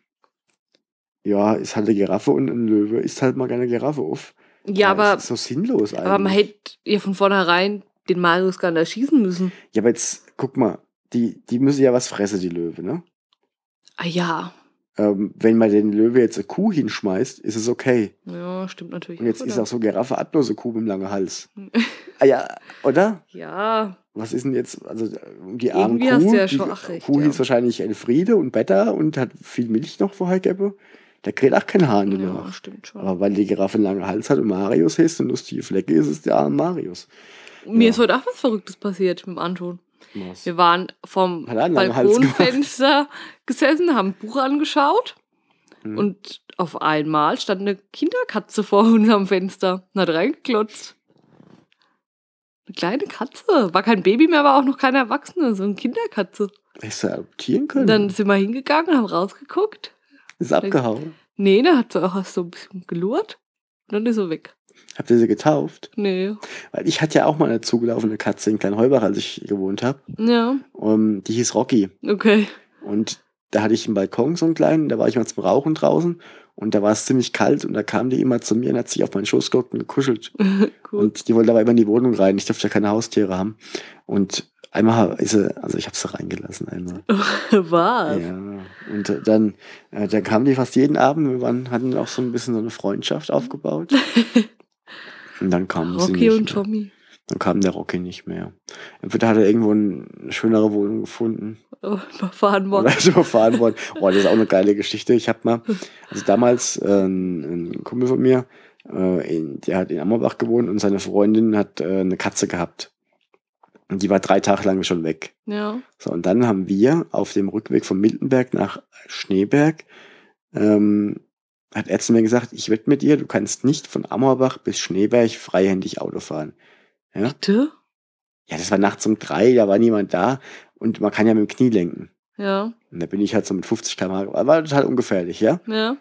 ja, ist halt eine Giraffe und ein Löwe isst halt mal gerne Giraffe auf. Ja, aber das ist so sinnlos eigentlich. Aber man hätte ja von vornherein den Marius gar nicht erschießen müssen. Ja, aber jetzt, guck mal, die müssen ja was fressen, die Löwe, ne? Ah ja. Wenn man den Löwe jetzt eine Kuh hinschmeißt, ist es okay. Ja, stimmt natürlich. Und jetzt auch, ist oder? auch so Giraffe hat bloß eine Kuh mit einem langen Hals. Ah ja, oder? Ja. Was ist denn jetzt, also die arme Irgendwie Kuh, hast du ja die schon auch recht, Kuh ja. hieß wahrscheinlich Elfriede und Betta und hat viel Milch noch vorher gegeben. Der kriegt auch keinen Hahn Ja, danach. stimmt schon. Aber weil die Giraffe einen langen Hals hat und Marius heißt und lustige Flecke ist, ist der arme Marius. Mir Ja. ist heute auch was Verrücktes passiert mit dem Anton. Was? Wir waren vom Hat er einen langen Hals Balkonfenster gesessen, haben ein Buch angeschaut Hm. und auf einmal stand eine Kinderkatze vor unserem Fenster und hat reingeklotzt. Eine kleine Katze. War kein Baby mehr, aber auch noch keine Erwachsene. So eine Kinderkatze. Hättest du adoptieren Und können? dann sind wir hingegangen, haben rausgeguckt. Ist abgehauen. Nee, der hat so auch erst so ein bisschen gelurrt. Und dann ist er weg. Habt ihr sie getauft? Nee. Weil ich hatte ja auch mal eine zugelaufene Katze in Kleinheubach, als ich gewohnt habe. Ja, Die hieß Rocky. okay. Und da hatte ich einen Balkon, so einen kleinen, da war ich mal zum Rauchen draußen. Und da war es ziemlich kalt und da kam die immer zu mir und hat sich auf meinen Schoß gelegt und gekuschelt. Cool. Und die wollte aber immer in die Wohnung rein. Ich durfte ja keine Haustiere haben. Und einmal ist sie, also ich habe sie reingelassen einmal. Was? Ja. Und dann kam die fast jeden Abend. Wir hatten auch so ein bisschen so eine Freundschaft aufgebaut. Und dann kam sie Rocky nicht und mehr. Tommy. Dann kam der Rocky nicht mehr. Entweder hat er irgendwo eine schönere Wohnung gefunden. Oh, überfahren worden. Oder ist überfahren worden. Oh, das ist auch eine geile Geschichte. Ich habe mal, also damals ein Kumpel von mir, der hat in Ammerbach gewohnt und seine Freundin hat eine Katze gehabt. Und die war 3 Tage lang schon weg. Ja. So, und dann haben wir auf dem Rückweg von Miltenberg nach Schneeberg, hat er zu mir gesagt, ich wette mit dir, du kannst nicht von Ammerbach bis Schneeberg freihändig Auto fahren. Ja? Bitte? Ja, das war nachts um 3, da war niemand da und man kann ja mit dem Knie lenken. Ja. Und da bin ich halt so mit 50 km/h, war total ungefährlich, ja. Ja.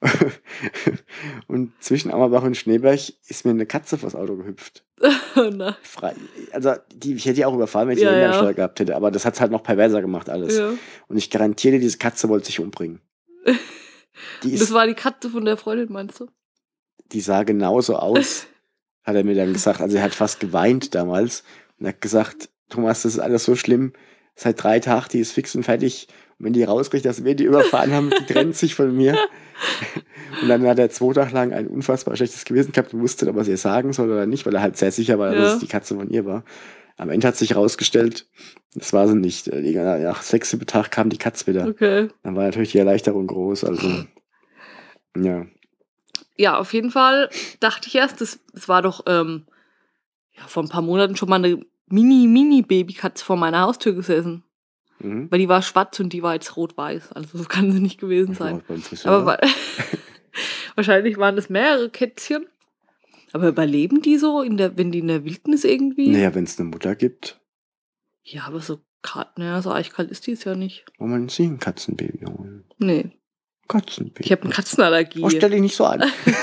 Und zwischen Ammerbach und Schneeberg ist mir eine Katze vors Auto gehüpft. Na. Frei. Also, ich hätte die auch überfahren, wenn ich Ja, die ja. Hände gehabt hätte, aber das hat halt noch perverser gemacht alles. Ja. Und ich garantiere dir, diese Katze wollte sich umbringen. Die, Das ist, war die Katze von der Freundin, meinst du? die sah genauso aus, hat er mir dann gesagt. Also er hat fast geweint damals und hat gesagt, Thomas, das ist alles so schlimm. seit 3 Tagen, die ist fix und fertig. Und wenn die rauskriegt, dass wir die überfahren haben, die trennt sich von mir. Und dann hat er 2 Tage lang ein unfassbar schlechtes Gewissen gehabt und wusste, ob er es ihr sagen soll oder nicht, weil er halt sehr sicher war, dass es die Katze von ihr war. Am Ende hat sich herausgestellt, das war sie nicht. Nach 6. Tag kam die Katze wieder. Okay. Dann war natürlich die Erleichterung groß. Also, ja. Ja, auf jeden Fall dachte ich erst, das war doch vor ein paar Monaten schon mal eine Mini-Babykatze vor meiner Haustür gesessen. Mhm. Weil die war schwarz und die war jetzt rot-weiß. Also so kann sie nicht gewesen sein. Aber wahrscheinlich waren das mehrere Kätzchen. Aber überleben die so, wenn die in der Wildnis irgendwie? Naja, wenn es eine Mutter gibt. Ja, aber so eiskalt ist die es ja nicht. Wo man sich ein Katzenbaby holen. Nee. Katzenbaby. Ich habe eine Katzenallergie. Oh, stell dich nicht so an.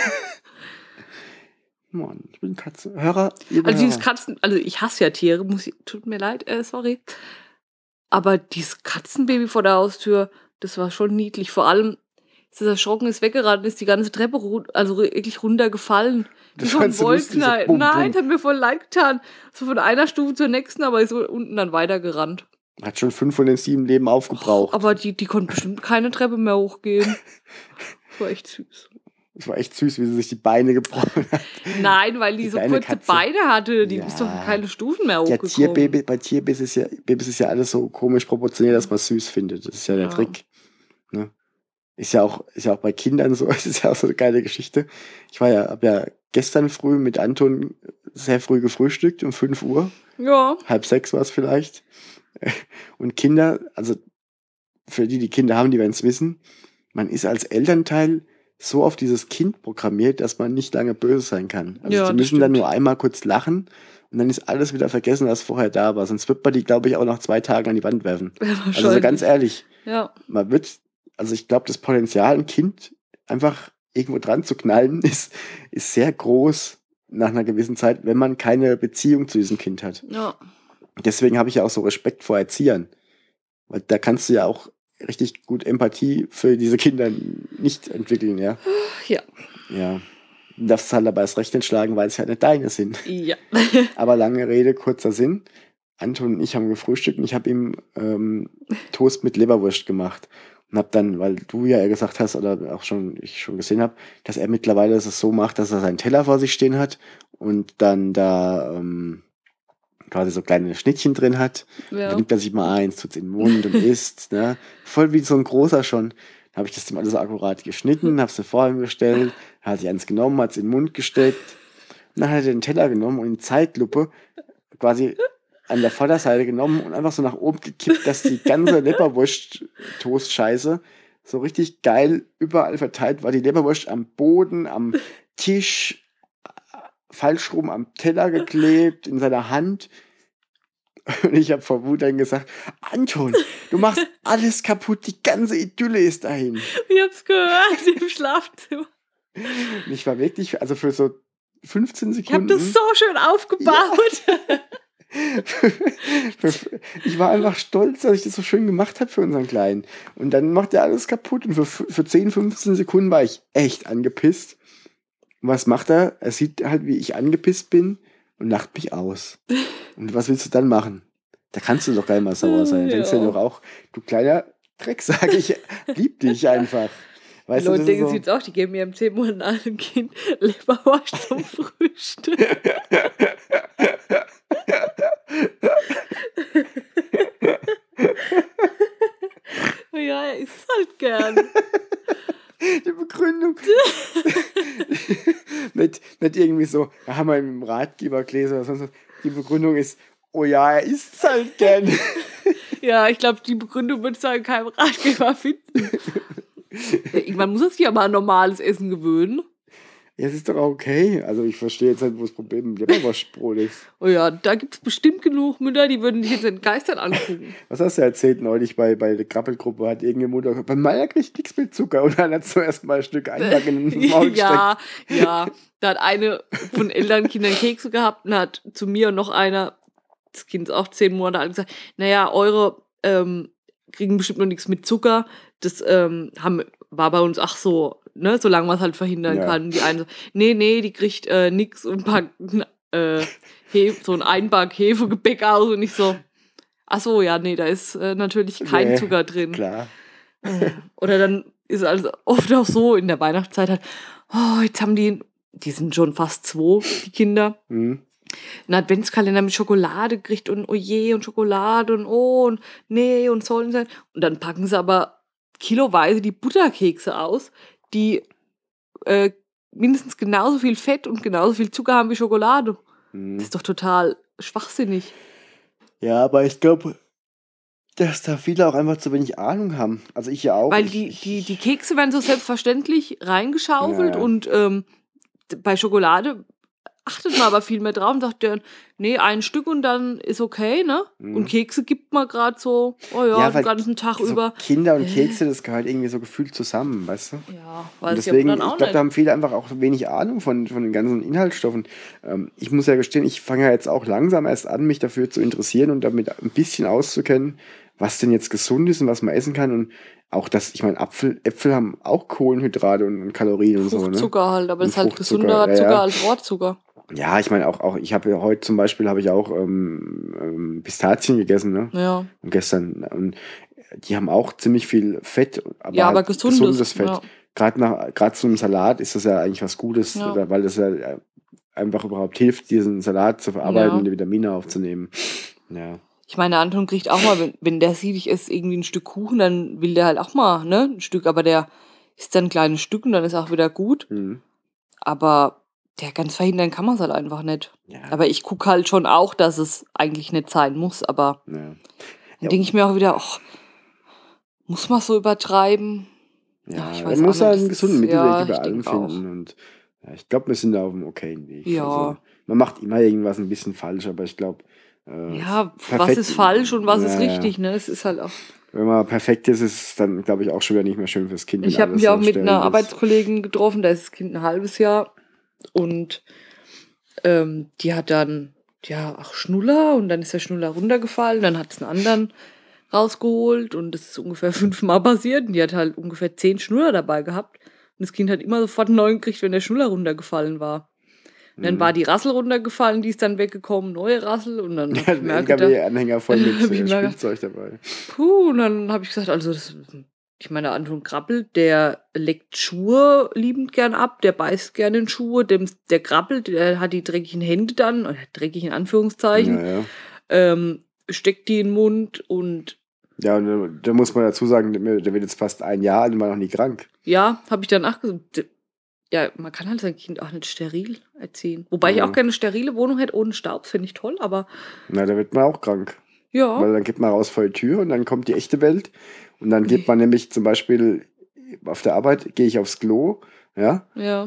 Mann, ich bin Katze. Also ich hasse ja Tiere, tut mir leid, sorry. Aber dieses Katzenbaby vor der Haustür, das war schon niedlich. Vor allem ist es erschrocken, ist weggerannt, ist die ganze Treppe wirklich runtergefallen. Das fandst du lustig, so bum, Nein, bum. hat mir voll leid getan. So von einer Stufe zur nächsten, aber ist so unten dann weitergerannt. Hat schon 5 von den 7 Leben aufgebraucht. Aber die konnte bestimmt keine Treppe mehr hochgehen. Das war echt süß. Es war echt süß, wie sie sich die Beine gebrochen hat. Nein, weil die so kurze Katze. Beine hatte. Die ist doch keine Stufen mehr hochgekommen. Ja, bei Tierbabys ist ja alles so komisch proportioniert, dass man es süß findet. Das ist ja der Trick. Ne? Ist ja auch bei Kindern so. Es ist ja auch so eine geile Geschichte. Ich habe ja gestern früh mit Anton sehr früh gefrühstückt, um 5 Uhr. Ja. 5:30 war es vielleicht. Und Kinder, also für die Kinder haben, die werden es wissen, man ist als Elternteil so auf dieses Kind programmiert, dass man nicht lange böse sein kann. Also die müssen dann nur einmal kurz lachen und dann ist alles wieder vergessen, was vorher da war. Sonst wird man die, glaube ich, auch nach 2 Tagen an die Wand werfen. Also so ganz ehrlich, ich glaube, das Potenzial, ein Kind einfach irgendwo dran zu knallen, ist sehr groß nach einer gewissen Zeit, wenn man keine Beziehung zu diesem Kind hat. Ja. Deswegen habe ich ja auch so Respekt vor Erziehern. Weil da kannst du ja auch richtig gut Empathie für diese Kinder nicht entwickeln, ja? Ja. Ja. Du darfst halt dabei das Recht entschlagen, weil es halt nicht deine sind. Ja. Aber lange Rede, kurzer Sinn. Anton und ich haben gefrühstückt und ich habe ihm Toast mit Leberwurst gemacht. Und habe dann, weil du ja gesagt hast, oder auch ich schon gesehen habe, dass er mittlerweile es so macht, dass er seinen Teller vor sich stehen hat und dann da quasi so kleine Schnittchen drin hat. Ja. Da nimmt er sich mal eins, tut's in den Mund und isst. Ne? Voll wie so ein großer schon. Dann habe ich das dem alles so akkurat geschnitten, habe es vor ihm gestellt, hat sich eins genommen, hat es in den Mund gesteckt. Und dann hat er den Teller genommen und in Zeitlupe quasi an der Vorderseite genommen und einfach so nach oben gekippt, dass die ganze Leberwurst-Toast-Scheiße so richtig geil überall verteilt war. Die Leberwurst am Boden, am Tisch, falsch rum am Teller geklebt, in seiner Hand. Und ich habe vor Wut dann gesagt, Anton, du machst alles kaputt, die ganze Idylle ist dahin. Ich hab's gehört im Schlafzimmer. Und ich war wirklich, also für so 15 Sekunden. Ich habe das so schön aufgebaut. Ja. Ich war einfach stolz, dass ich das so schön gemacht habe für unseren Kleinen. Und dann macht er alles kaputt. Und für 10, 15 Sekunden war ich echt angepisst. Und was macht er? Er sieht halt, wie ich angepisst bin und lacht mich aus. Und was willst du dann machen? Da kannst du doch gar nicht mal sauer sein. Da denkst du doch auch, du kleiner Drecksack, ich lieb dich einfach. Weißt die Leute denken so jetzt auch, die geben mir im 10 Monaten alten Kind Leberwurst zum Frühstück. Ja, er isst halt gern. Die Begründung. nicht irgendwie so, da haben wir im Ratgeber gelesen oder sonst was. Die Begründung ist, oh ja, er isst halt gern. Ja, ich glaube, die Begründung würdest du in keinem Ratgeber finden. Man muss sich ja mal an normales Essen gewöhnen. Ja, es ist doch okay. Also ich verstehe jetzt halt, wo das Problem mit Leberwurstbrot ist. Oh ja, da gibt es bestimmt genug Mütter, die würden dich jetzt entgeistert angucken. Was hast du erzählt neulich bei der Krabbelgruppe? Hat irgendeine Mutter gesagt, bei Meier kriegt nichts mit Zucker. Und dann hat zuerst mal ein Stück Einbacken in den Maul gesteckt. Ja. Da hat eine von Elternkindern Kekse gehabt und hat zu mir und noch einer, das Kind ist auch 10 Monate alt, gesagt, naja, eure kriegen bestimmt noch nichts mit Zucker. Das war bei uns auch so, ne, solange man es halt verhindern kann. Die eine so, nee, die kriegt nix und packt so ein Einback-Hefegebäck aus und ich so, Ach so, ja, nee, da ist natürlich kein Nee, Zucker drin. klar. Oder dann ist also oft auch so in der Weihnachtszeit halt, oh, jetzt haben die sind schon fast 2, die Kinder, Mhm. einen Adventskalender mit Schokolade gekriegt und oh je und Schokolade und oh und nee und sollen sein. Und dann packen sie aber kiloweise die Butterkekse aus, die mindestens genauso viel Fett und genauso viel Zucker haben wie Schokolade. Das Mhm. ist doch total schwachsinnig. Ja, aber ich glaube, dass da viele auch einfach zu wenig Ahnung haben. Also ich ja auch. Weil die Kekse werden so selbstverständlich reingeschaufelt Ja. und bei Schokolade achtet man aber viel mehr drauf und sagt dann, nee, ein Stück und dann ist okay, ne? Und Mhm. Kekse gibt man gerade so, oh ja, Ja, den weil ganzen Tag so über. Kinder und Kekse, das gehört irgendwie so gefühlt zusammen, weißt du? Ja, Und weiß ich aber deswegen, dann ich auch glaube, da nicht. haben viele einfach auch wenig Ahnung von den ganzen Inhaltsstoffen. Ich muss ja gestehen, ich fange ja jetzt auch langsam erst an, mich dafür zu interessieren und damit ein bisschen auszukennen, was denn jetzt gesund ist und was man essen kann. Und auch das, ich meine, Äpfel haben auch Kohlenhydrate und Kalorien und so, ne? Fruchtzucker halt, aber Und das ist halt Fruchtzucker, gesunderer ja, Zucker ja. als Rohrzucker. Ja, ich meine auch, ich habe ja heute zum Beispiel habe ich auch Pistazien gegessen, ne? Ja. Und gestern. Und die haben auch ziemlich viel Fett, aber Ja, aber halt gesundes, Fett. ja. Gerade zu einem Salat ist das ja eigentlich was Gutes, Ja. oder, weil das ja einfach überhaupt hilft, diesen Salat zu verarbeiten Ja. und die Vitamine aufzunehmen. Ja. Ich meine, Anton kriegt auch mal, wenn der sieht, ich esse irgendwie ein Stück Kuchen, dann will der halt auch mal, ne, ein Stück, aber der isst dann ein kleines Stück und dann ist auch wieder gut. Mhm. Aber der ganz verhindern kann man es halt einfach nicht. Ja. Aber ich gucke halt schon auch, dass es eigentlich nicht sein muss, aber Ja. dann Ja. denke ich mir auch wieder, ach, muss man so übertreiben? Ja, ich man weiß muss auch ja nicht, einen das gesunden ist, Mittelweg ja, wie bei ich allem denke auch. finden. Und ja, ich glaube, wir sind da auf einem okayen Weg. Ja. Also, man macht immer irgendwas ein bisschen falsch, aber ich glaube, Ja, was ist falsch und was ist richtig, ne? Es ist halt auch. Wenn man perfekt ist, ist es dann, glaube ich, auch schon wieder nicht mehr schön fürs Kind. Ich wenn habe alles mich auch so mit steril einer ist. Arbeitskollegin getroffen, da ist das Kind ein halbes Jahr und die hat dann, ja, ach, Schnuller und dann ist der Schnuller runtergefallen, dann hat es einen anderen rausgeholt und das ist ungefähr 5-mal passiert und die hat halt ungefähr 10 Schnuller dabei gehabt und das Kind hat immer sofort einen neuen gekriegt, wenn der Schnuller runtergefallen war. Und dann war die Rassel runtergefallen, die ist dann weggekommen, neue Rassel und dann Ja, habe ich ein mir gedacht, LKW-Anhänger voll mit hab ich mir gedacht, Spielzeug dabei. puh, und dann habe ich gesagt, also das, ich meine, Anton Krabbel, der leckt Schuhe liebend gern ab, der beißt gerne in Schuhe, der krabbelt, der hat die dreckigen Hände dann, oder dreckig in Anführungszeichen, Ja. steckt die in den Mund und Ja, und da muss man dazu sagen, der wird jetzt fast ein Jahr alt und war noch nie krank. ja, habe ich danach gesagt, ja, man kann halt sein Kind auch nicht steril erziehen. Wobei ich auch Ja. gerne eine sterile Wohnung hätte ohne Staub, finde ich toll, aber Na, da wird man auch krank. ja, Weil dann geht man raus vor die Tür und dann kommt die echte Welt. Und dann geht man nämlich zum Beispiel auf der Arbeit, gehe ich aufs Klo, ja, ja,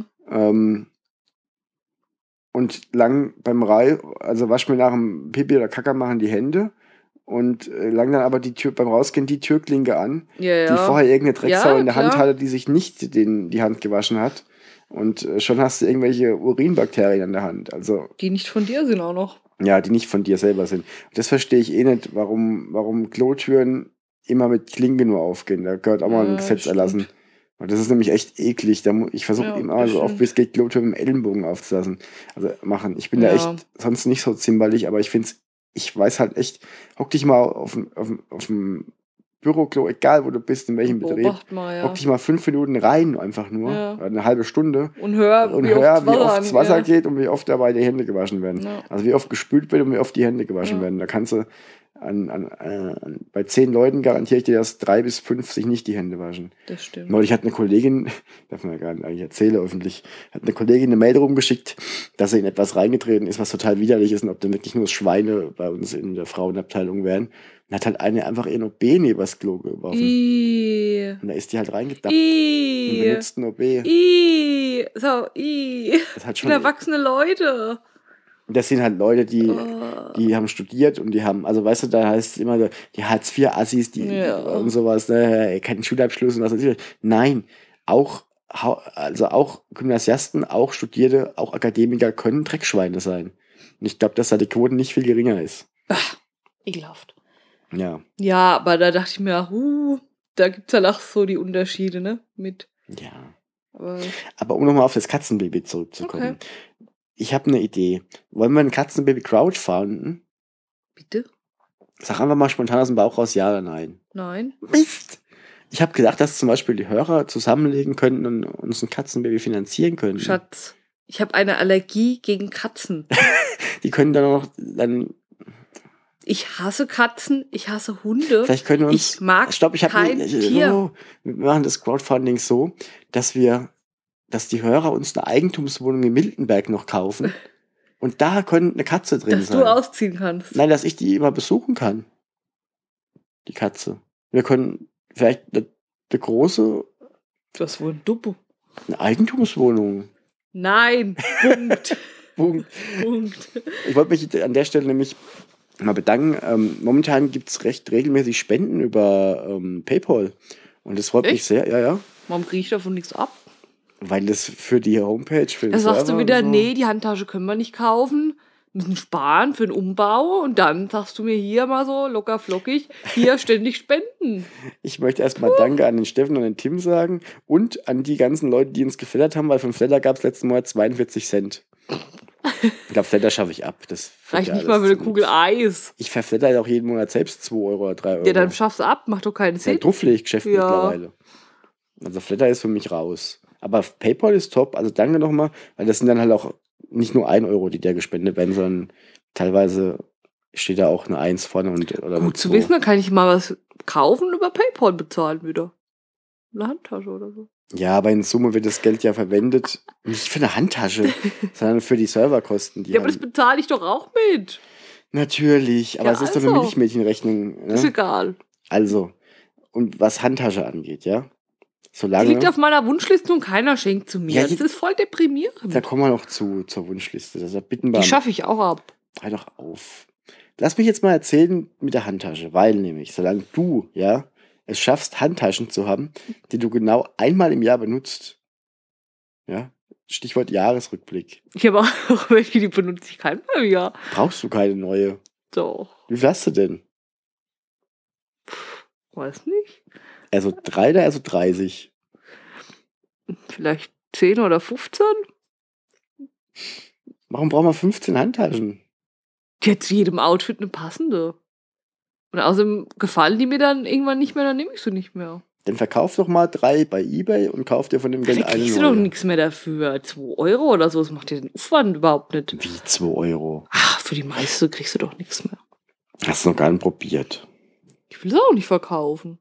und lang beim also wasch mir nach dem Pipi oder Kacker machen die Hände und lang dann aber die Tür beim Rausgehen die Türklinke an, ja, die vorher irgendeine Drecksau ja, in der Hand klar. hatte, die sich nicht die Hand gewaschen hat. Und schon hast du irgendwelche Urinbakterien an der Hand. Also, Die nicht von dir sind auch noch. ja, die nicht von dir selber sind. Das verstehe ich eh nicht, warum Klotüren immer mit Klinke nur aufgehen. Da gehört auch mal ein Ja, Gesetz stimmt. erlassen. Und das ist nämlich echt eklig. Ich versuche Ja, immer das so oft stimmt. wie es geht, Klotüren mit dem Ellenbogen aufzulassen. Also machen. Ich bin da Ja. echt sonst nicht so zimperlich, aber ich weiß halt echt, hock dich mal auf dem Büroklo, egal wo du bist, in welchem Betrieb, Beobacht mal, hock ja. dich mal 5 Minuten rein, einfach nur, Ja. oder eine halbe Stunde. Und hör, Und wie oft hör, wie oft Wasser das Wasser angeht. geht und wie oft dabei die Hände gewaschen werden. Ja. Also wie oft gespült wird und wie oft die Hände gewaschen Ja. werden. Da kannst du bei 10 Leuten garantiere ich dir, dass 3 bis 5 sich nicht die Hände waschen. Das stimmt. Neulich hat eine Kollegin, darf man ja gar nicht eigentlich erzählen öffentlich, hat eine Kollegin eine Mail rumgeschickt, dass sie in etwas reingetreten ist, was total widerlich ist und ob dann wirklich nur Schweine bei uns in der Frauenabteilung wären. Und hat halt eine einfach ihren OB übers Klo geworfen. I. Und da ist die halt reingedappt und benutzt einen OB. I. So, I. Das hat Das schon sind erwachsene Leute. Das sind halt Leute, die haben studiert und die haben, also weißt du, da heißt es immer, die Hartz-IV-Assis, Ja. und sowas, ne, keinen Schulabschluss und was weiß ich. Nein, auch Gymnasiasten, auch Studierte, auch Akademiker können Dreckschweine sein. Und ich glaube, dass da die Quote nicht viel geringer ist. Ekelhaft. Ja. Ja, aber da dachte ich mir, da gibt es halt auch so die Unterschiede, ne? Mit. Ja. Aber um nochmal auf das Katzenbaby zurückzukommen. Okay. Ich habe eine Idee. Wollen wir ein Katzenbaby crowdfunden? Bitte? Sag einfach mal spontan aus dem Bauch raus, ja oder nein. Nein. Mist! Ich habe gedacht, dass zum Beispiel die Hörer zusammenlegen könnten und uns ein Katzenbaby finanzieren könnten. Schatz, ich habe eine Allergie gegen Katzen. Die können dann auch dann. Ich hasse Katzen, ich hasse Hunde. Vielleicht können wir uns. Ich mag kein Tier. Wir machen das Crowdfunding so, dass die Hörer uns eine Eigentumswohnung in Miltenberg noch kaufen und da könnte eine Katze drin sein. Dass du ausziehen kannst. Nein, dass ich die immer besuchen kann. Die Katze. Wir können vielleicht eine große. Was wohl ein Duppo? Eine Eigentumswohnung. Nein, Punkt. Punkt. Punkt. Ich wollte mich an der Stelle nämlich mal bedanken. Momentan gibt es recht regelmäßig Spenden über PayPal. Und das freut mich sehr. Ja. Warum kriege ich davon nichts ab? Weil das für die Homepage, für den Da sagst du Server wieder, und so. nee, die Handtasche können wir nicht kaufen. Müssen sparen für den Umbau. Und dann sagst du mir hier mal so locker flockig, hier ständig spenden. Ich möchte erstmal Danke an den Steffen und den Tim sagen und an die ganzen Leute, die uns geflattert haben, weil vom Flatter gab es letzten Monat 42 Cent. Ich glaube, Flatter schaffe ich ab. Das Reicht nicht mal für eine Kugel Eis. Ich verflatter auch jeden Monat selbst 2 Euro oder 3 Euro. Ja, dann schaff's ab, macht doch keinen Sinn. Ein Druckpflegegeschäft mittlerweile. Also Flatter ist für mich raus. Aber PayPal ist top, also danke nochmal, weil das sind dann halt auch nicht nur 1 Euro, die da gespendet werden, sondern teilweise steht da auch eine 1 vorne. Oder gut zu wissen, dann kann ich mal was kaufen und über PayPal bezahlen wieder. Eine Handtasche oder so. Ja, aber in Summe wird das Geld ja verwendet, nicht für eine Handtasche, sondern für die Serverkosten. Ja, aber das bezahle ich doch auch mit. Natürlich, aber Ja, es ist doch eine Milchmädchenrechnung. Ne? Ist egal. Also, und was Handtasche angeht, ja? Solange, die liegt auf meiner Wunschliste und keiner schenkt zu mir. Ja, das ist voll deprimierend. Da kommen wir noch zur Wunschliste. Also bitten wir. Die schaffe ich auch ab. Halt doch auf. Lass mich jetzt mal erzählen mit der Handtasche, weil nämlich, solange du, ja, es schaffst, Handtaschen zu haben, die du genau einmal im Jahr benutzt, ja, Stichwort Jahresrückblick. Ich habe auch welche, die benutze ich kein Mal im Jahr. Brauchst du keine neue? Doch. Wie viel hast du denn? Weiß nicht. Also 3 oder also 30? Vielleicht 10 oder 15? Warum brauchen wir 15 Handtaschen? Jetzt jedem Outfit eine passende. Und außerdem gefallen die mir dann irgendwann nicht mehr, dann nehme ich sie nicht mehr. Dann verkauf doch mal 3 bei eBay und kauf dir von dem Geld Da eine kriegst du neue. doch nichts mehr dafür. 2 Euro oder so, das macht dir den Aufwand überhaupt nicht. Wie 2 Euro? Ach, für die meiste kriegst du doch nichts mehr. Hast du noch gar nicht probiert. Ich will es auch nicht verkaufen.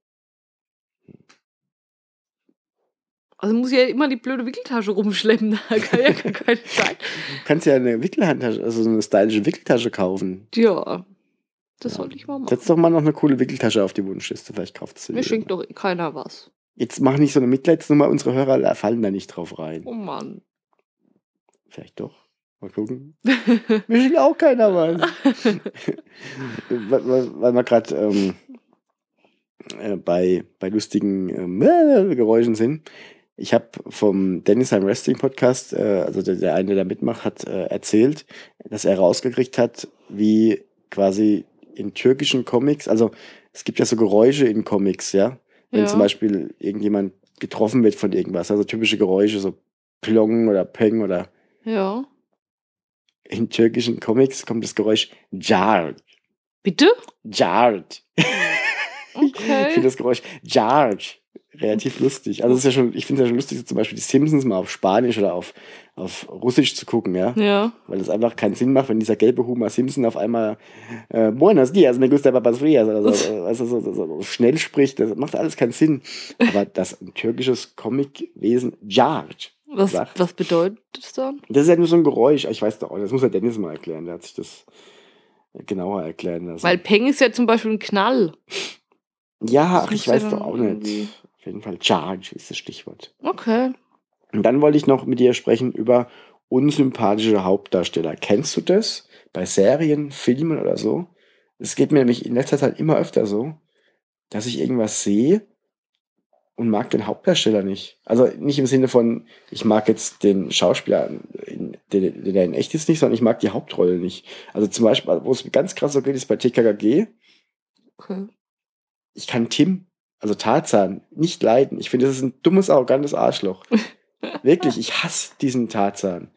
Also muss ich ja immer die blöde Wickeltasche rumschleppen. Da kann ja gar keine Zeit. Du kannst ja eine Wickelhandtasche, also so eine stylische Wickeltasche kaufen. Ja, das sollte ich mal machen. Setz doch mal noch eine coole Wickeltasche auf die Wunschliste, vielleicht kauft sie. Mir schenkt doch keiner was. Jetzt mach nicht so eine Mitleidsnummer, unsere Hörer fallen da nicht drauf rein. Oh Mann. Vielleicht doch. Mal gucken. Mir schenkt auch keiner was. weil wir gerade bei lustigen Geräuschen sind. Ich habe vom Dennisheim Wrestling Podcast, also der eine, der da mitmacht, hat erzählt, dass er rausgekriegt hat, wie quasi in türkischen Comics, also es gibt ja so Geräusche in Comics, ja, wenn zum Beispiel irgendjemand getroffen wird von irgendwas, also typische Geräusche, so Plong oder Peng oder. Ja. In türkischen Comics kommt das Geräusch Jart. Bitte? Jart. Okay. Ich finde das Geräusch Jart relativ lustig. Also es ist ja schon, ich finde es ja schon lustig, so zum Beispiel die Simpsons mal auf Spanisch oder auf Russisch zu gucken, ja. Ja. Weil es einfach keinen Sinn macht, wenn dieser gelbe Homer Simpson auf einmal Buenos dias, me gusta papas frias oder so, also so schnell spricht. Das macht alles keinen Sinn. Aber das ein türkisches Comicwesen Jart. Was bedeutet das dann? Das ist ja nur so ein Geräusch. Ich weiß doch auch, das muss ja Dennis mal erklären. Der hat sich das genauer erklären lassen. Weil Peng ist ja zum Beispiel ein Knall. Ja, Das ich muss weiß ja doch dann auch irgendwie- nicht. Auf jeden Fall Charge ist das Stichwort. Okay. Und dann wollte ich noch mit dir sprechen über unsympathische Hauptdarsteller. Kennst du das? Bei Serien, Filmen oder so? Es geht mir nämlich in letzter Zeit immer öfter so, dass ich irgendwas sehe und mag den Hauptdarsteller nicht. Also nicht im Sinne von, ich mag jetzt den Schauspieler, der in echt ist, nicht, sondern ich mag die Hauptrolle nicht. Also zum Beispiel, wo es ganz krass so geht, ist bei TKKG. Okay. Ich kann Tim, also Tarzan, nicht leiden. Ich finde, das ist ein dummes, arrogantes Arschloch. Wirklich, ich hasse diesen Tarzan.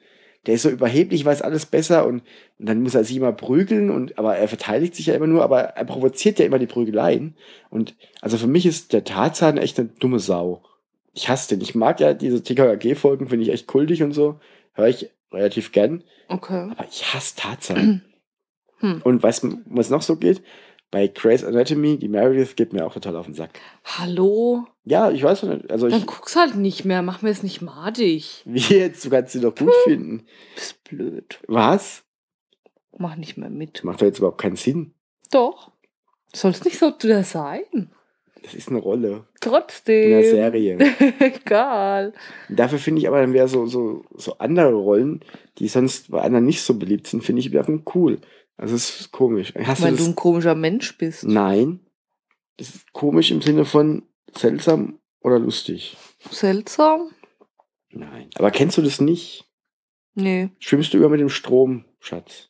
der ist so überheblich, weiß alles besser und dann muss er sich immer prügeln aber er verteidigt sich ja immer nur, aber er provoziert ja immer die Prügeleien. Und also für mich ist der Tarzan echt eine dumme Sau. Ich hasse den. Ich mag ja diese TKKG-Folgen, finde ich echt kultig und so. Höre ich relativ gern. Okay. Aber ich hasse Tarzan. Und weißt du, was noch so geht? Bei Grey's Anatomy, die Meredith geht mir auch total auf den Sack. Hallo? Ja, ich weiß nicht. Also Dann guck's halt nicht mehr. Mach mir es nicht madig. Wie jetzt? Du kannst sie doch gut finden. Bist blöd. Was? Mach nicht mehr mit. Macht doch jetzt überhaupt keinen Sinn. Doch. Soll's nicht so da sein. Das ist eine Rolle. Trotzdem. In der Serie. Egal. Dafür finde ich aber dann wieder so andere Rollen, die sonst bei anderen nicht so beliebt sind, finde ich wiederum cool. Also es ist komisch. Weil du ein komischer Mensch bist. Nein. Das ist komisch im Sinne von seltsam oder lustig. Seltsam? Nein. Aber kennst du das nicht? Nee. Schwimmst du über mit dem Strom, Schatz?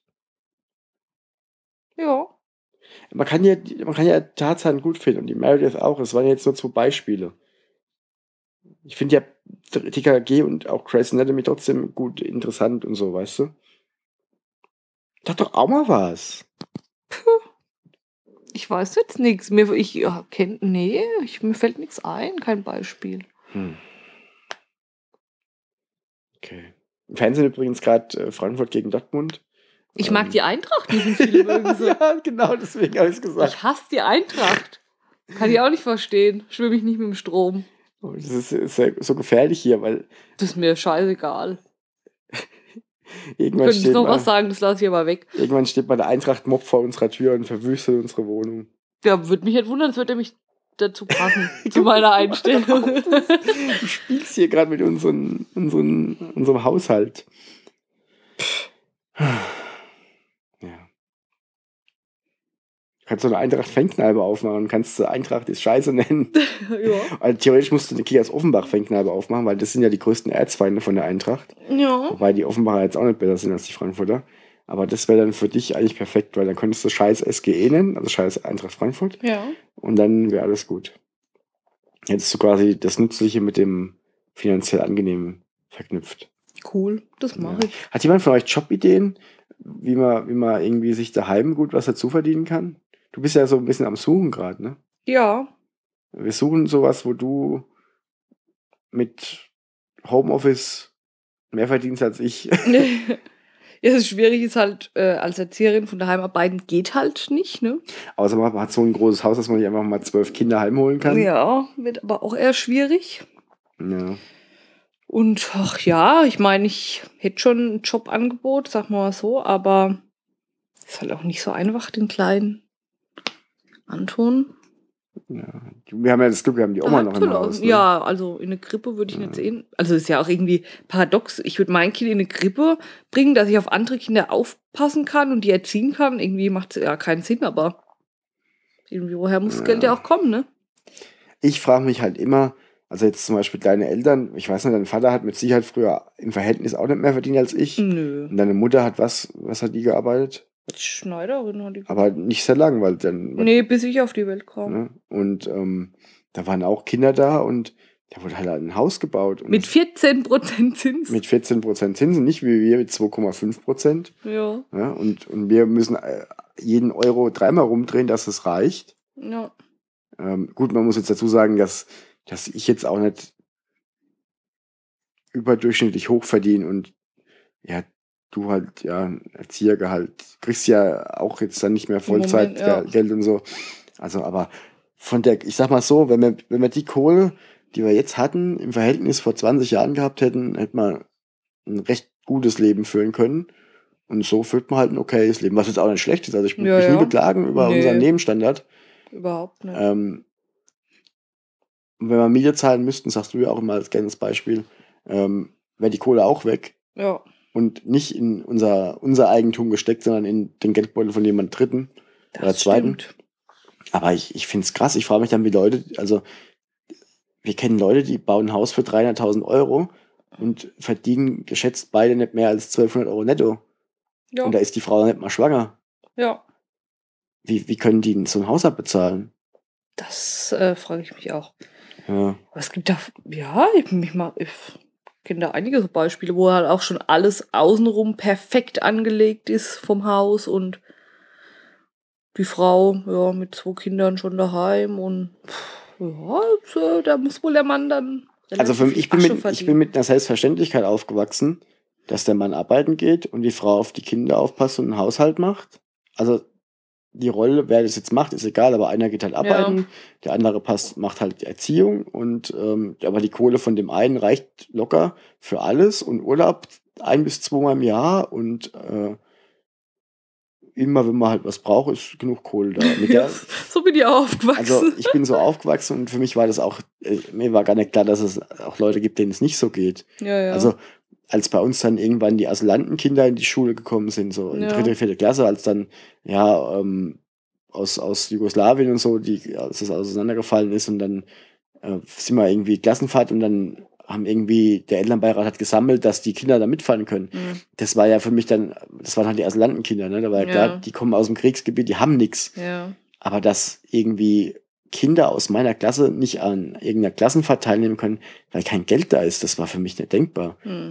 Ja. Man kann ja Tarzan gut finden und die Meredith auch. Es waren jetzt nur 2 Beispiele. Ich finde ja TKKG und auch Grey's Anatomy trotzdem gut interessant und so, weißt du? Sag doch auch mal was. Ich weiß jetzt nichts. Mir fällt nichts ein, kein Beispiel. Okay. Im Fernsehen übrigens gerade Frankfurt gegen Dortmund. Ich mag die Eintracht nicht, wie viele mögen sie. Ja, genau, deswegen habe ich es gesagt. Ich hasse die Eintracht. Kann ich auch nicht verstehen. Schwimme ich nicht mit dem Strom. Oh, das ist so gefährlich hier, weil Das ist mir scheißegal. irgendwann Könntest noch was sagen, das lasse ich aber weg. Irgendwann steht mal der Eintracht-Mob vor unserer Tür und verwüstet unsere Wohnung. Ja, würde mich nicht wundern, als würde er mich dazu passen, zu meiner Einstellung. Du spielst hier gerade mit unserem Haushalt. Ja. Du kannst so eine Eintracht-Fankneipe aufmachen, kannst du Eintracht ist Scheiße nennen. Ja. Also theoretisch musst du eine Kickers Offenbach-Fankneipe aufmachen, weil das sind ja die größten Erzfeinde von der Eintracht. Ja. Wobei die Offenbacher jetzt auch nicht besser sind als die Frankfurter. Aber das wäre dann für dich eigentlich perfekt, weil dann könntest du Scheiß SGE nennen, also Scheiß Eintracht Frankfurt. Ja. Und dann wäre alles gut. Hättest du quasi das Nützliche mit dem finanziell Angenehmen verknüpft. Cool, das mache ich. Hat jemand von euch Jobideen, wie man irgendwie sich daheim gut was dazu verdienen kann? Du bist ja so ein bisschen am Suchen gerade, ne? Ja. Wir suchen sowas, wo du mit Homeoffice mehr verdienst als ich. Ja, das Schwierige ist halt, als Erzieherin von daheim arbeiten geht halt nicht, ne? Außer man hat so ein großes Haus, dass man nicht einfach mal 12 Kinder heimholen kann. Ja, wird aber auch eher schwierig. Ja. Und ach ja, ich meine, ich hätte schon ein Jobangebot, sag mal so, aber ist halt auch nicht so einfach, den kleinen Anton. Ja. Wir haben ja das Glück, wir haben die Oma noch im Haus. Ne? Ja, also in eine Krippe würde ich nicht sehen. Also ist ja auch irgendwie paradox. Ich würde mein Kind in eine Krippe bringen, dass ich auf andere Kinder aufpassen kann und die erziehen kann. Irgendwie macht es ja keinen Sinn, aber irgendwie woher muss das Geld ja auch kommen, ne? Ich frage mich halt immer, also jetzt zum Beispiel deine Eltern, ich weiß nicht, dein Vater hat mit Sicherheit früher im Verhältnis auch nicht mehr verdient als ich. Nö. Und deine Mutter hat was hat die gearbeitet? Als Schneiderin hat die. Aber nicht sehr lang, weil dann. Nee, bis ich auf die Welt kam. Ne? Und da waren auch Kinder da und da wurde halt ein Haus gebaut. Und mit 14% Zinsen. Mit 14% Zinsen, nicht wie wir mit 2,5%. Ja. Und wir müssen jeden Euro 3-mal rumdrehen, dass es reicht. Ja. Gut, man muss jetzt dazu sagen, dass ich jetzt auch nicht überdurchschnittlich hoch verdiene und ja, du halt, ja, Erziehergehalt, kriegst ja auch jetzt dann nicht mehr Vollzeitgeld und so. Also, aber ich sag mal so, wenn wir die Kohle, die wir jetzt hatten, im Verhältnis vor 20 Jahren gehabt hätten, hätte man ein recht gutes Leben führen können. Und so führt man halt ein okayes Leben, was jetzt auch nicht schlecht ist. Also ich muss mich nie beklagen über unseren Lebensstandard. Überhaupt nicht. Und wenn wir Miete zahlen müssten, sagst du ja auch immer als kleines Beispiel, wäre die Kohle auch weg. Ja. Und nicht in unser Eigentum gesteckt, sondern in den Geldbeutel von jemand Dritten oder Zweiten. Stimmt. Aber ich finde es krass. Ich frage mich dann, wie Leute, also wir kennen Leute, die bauen ein Haus für 300.000 Euro und verdienen geschätzt beide nicht mehr als 1.200 Euro netto. Ja. Und da ist die Frau nicht mal schwanger. Ja. Wie können die denn so ein Haus abbezahlen? Das frage ich mich auch. Ja. Aber es gibt da, ja, kenne da einige so Beispiele, wo halt auch schon alles außenrum perfekt angelegt ist vom Haus und die Frau, ja, mit 2 Kindern schon daheim und ja, da muss wohl der Mann dann Also relativ viel ich Asche bin verdienen. mit einer Selbstverständlichkeit aufgewachsen, dass der Mann arbeiten geht und die Frau auf die Kinder aufpasst und einen Haushalt macht. Also die Rolle, wer das jetzt macht, ist egal, aber einer geht halt Ja, arbeiten, der andere macht halt die Erziehung und aber die Kohle von dem einen reicht locker für alles und Urlaub 1 bis 2 Mal im Jahr und immer, wenn man halt was braucht, ist genug Kohle da. Mit ja, der, so bin ich auch also aufgewachsen. ich bin so aufgewachsen und für mich war das auch, mir war gar nicht klar, dass es auch Leute gibt, denen es nicht so geht. Ja, ja. Also als bei uns dann irgendwann die Asylantenkinder in die Schule gekommen sind, so in Ja. 3., 4. Klasse, als dann ja aus Jugoslawien und so, als das auseinandergefallen ist und dann sind wir irgendwie Klassenfahrt und dann haben irgendwie der Elternbeirat hat gesammelt, dass die Kinder da mitfahren können. Mhm. Das war ja für mich dann, das waren halt die Asylantenkinder, ne? Da war ja klar, Ja. die kommen aus dem Kriegsgebiet, die haben nichts. Ja. Aber dass irgendwie Kinder aus meiner Klasse nicht an irgendeiner Klassenfahrt teilnehmen können, weil kein Geld da ist, das war für mich nicht denkbar. Mhm.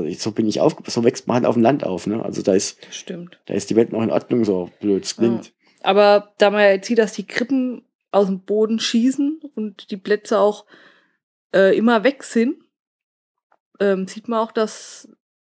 So wächst man halt auf dem Land auf, ne? Also Das stimmt. da ist die Welt noch in Ordnung, so blöd es klingt. Ja. Aber da man ja jetzt sieht, dass die Krippen aus dem Boden schießen und die Plätze auch immer weg sind, sieht man auch, dass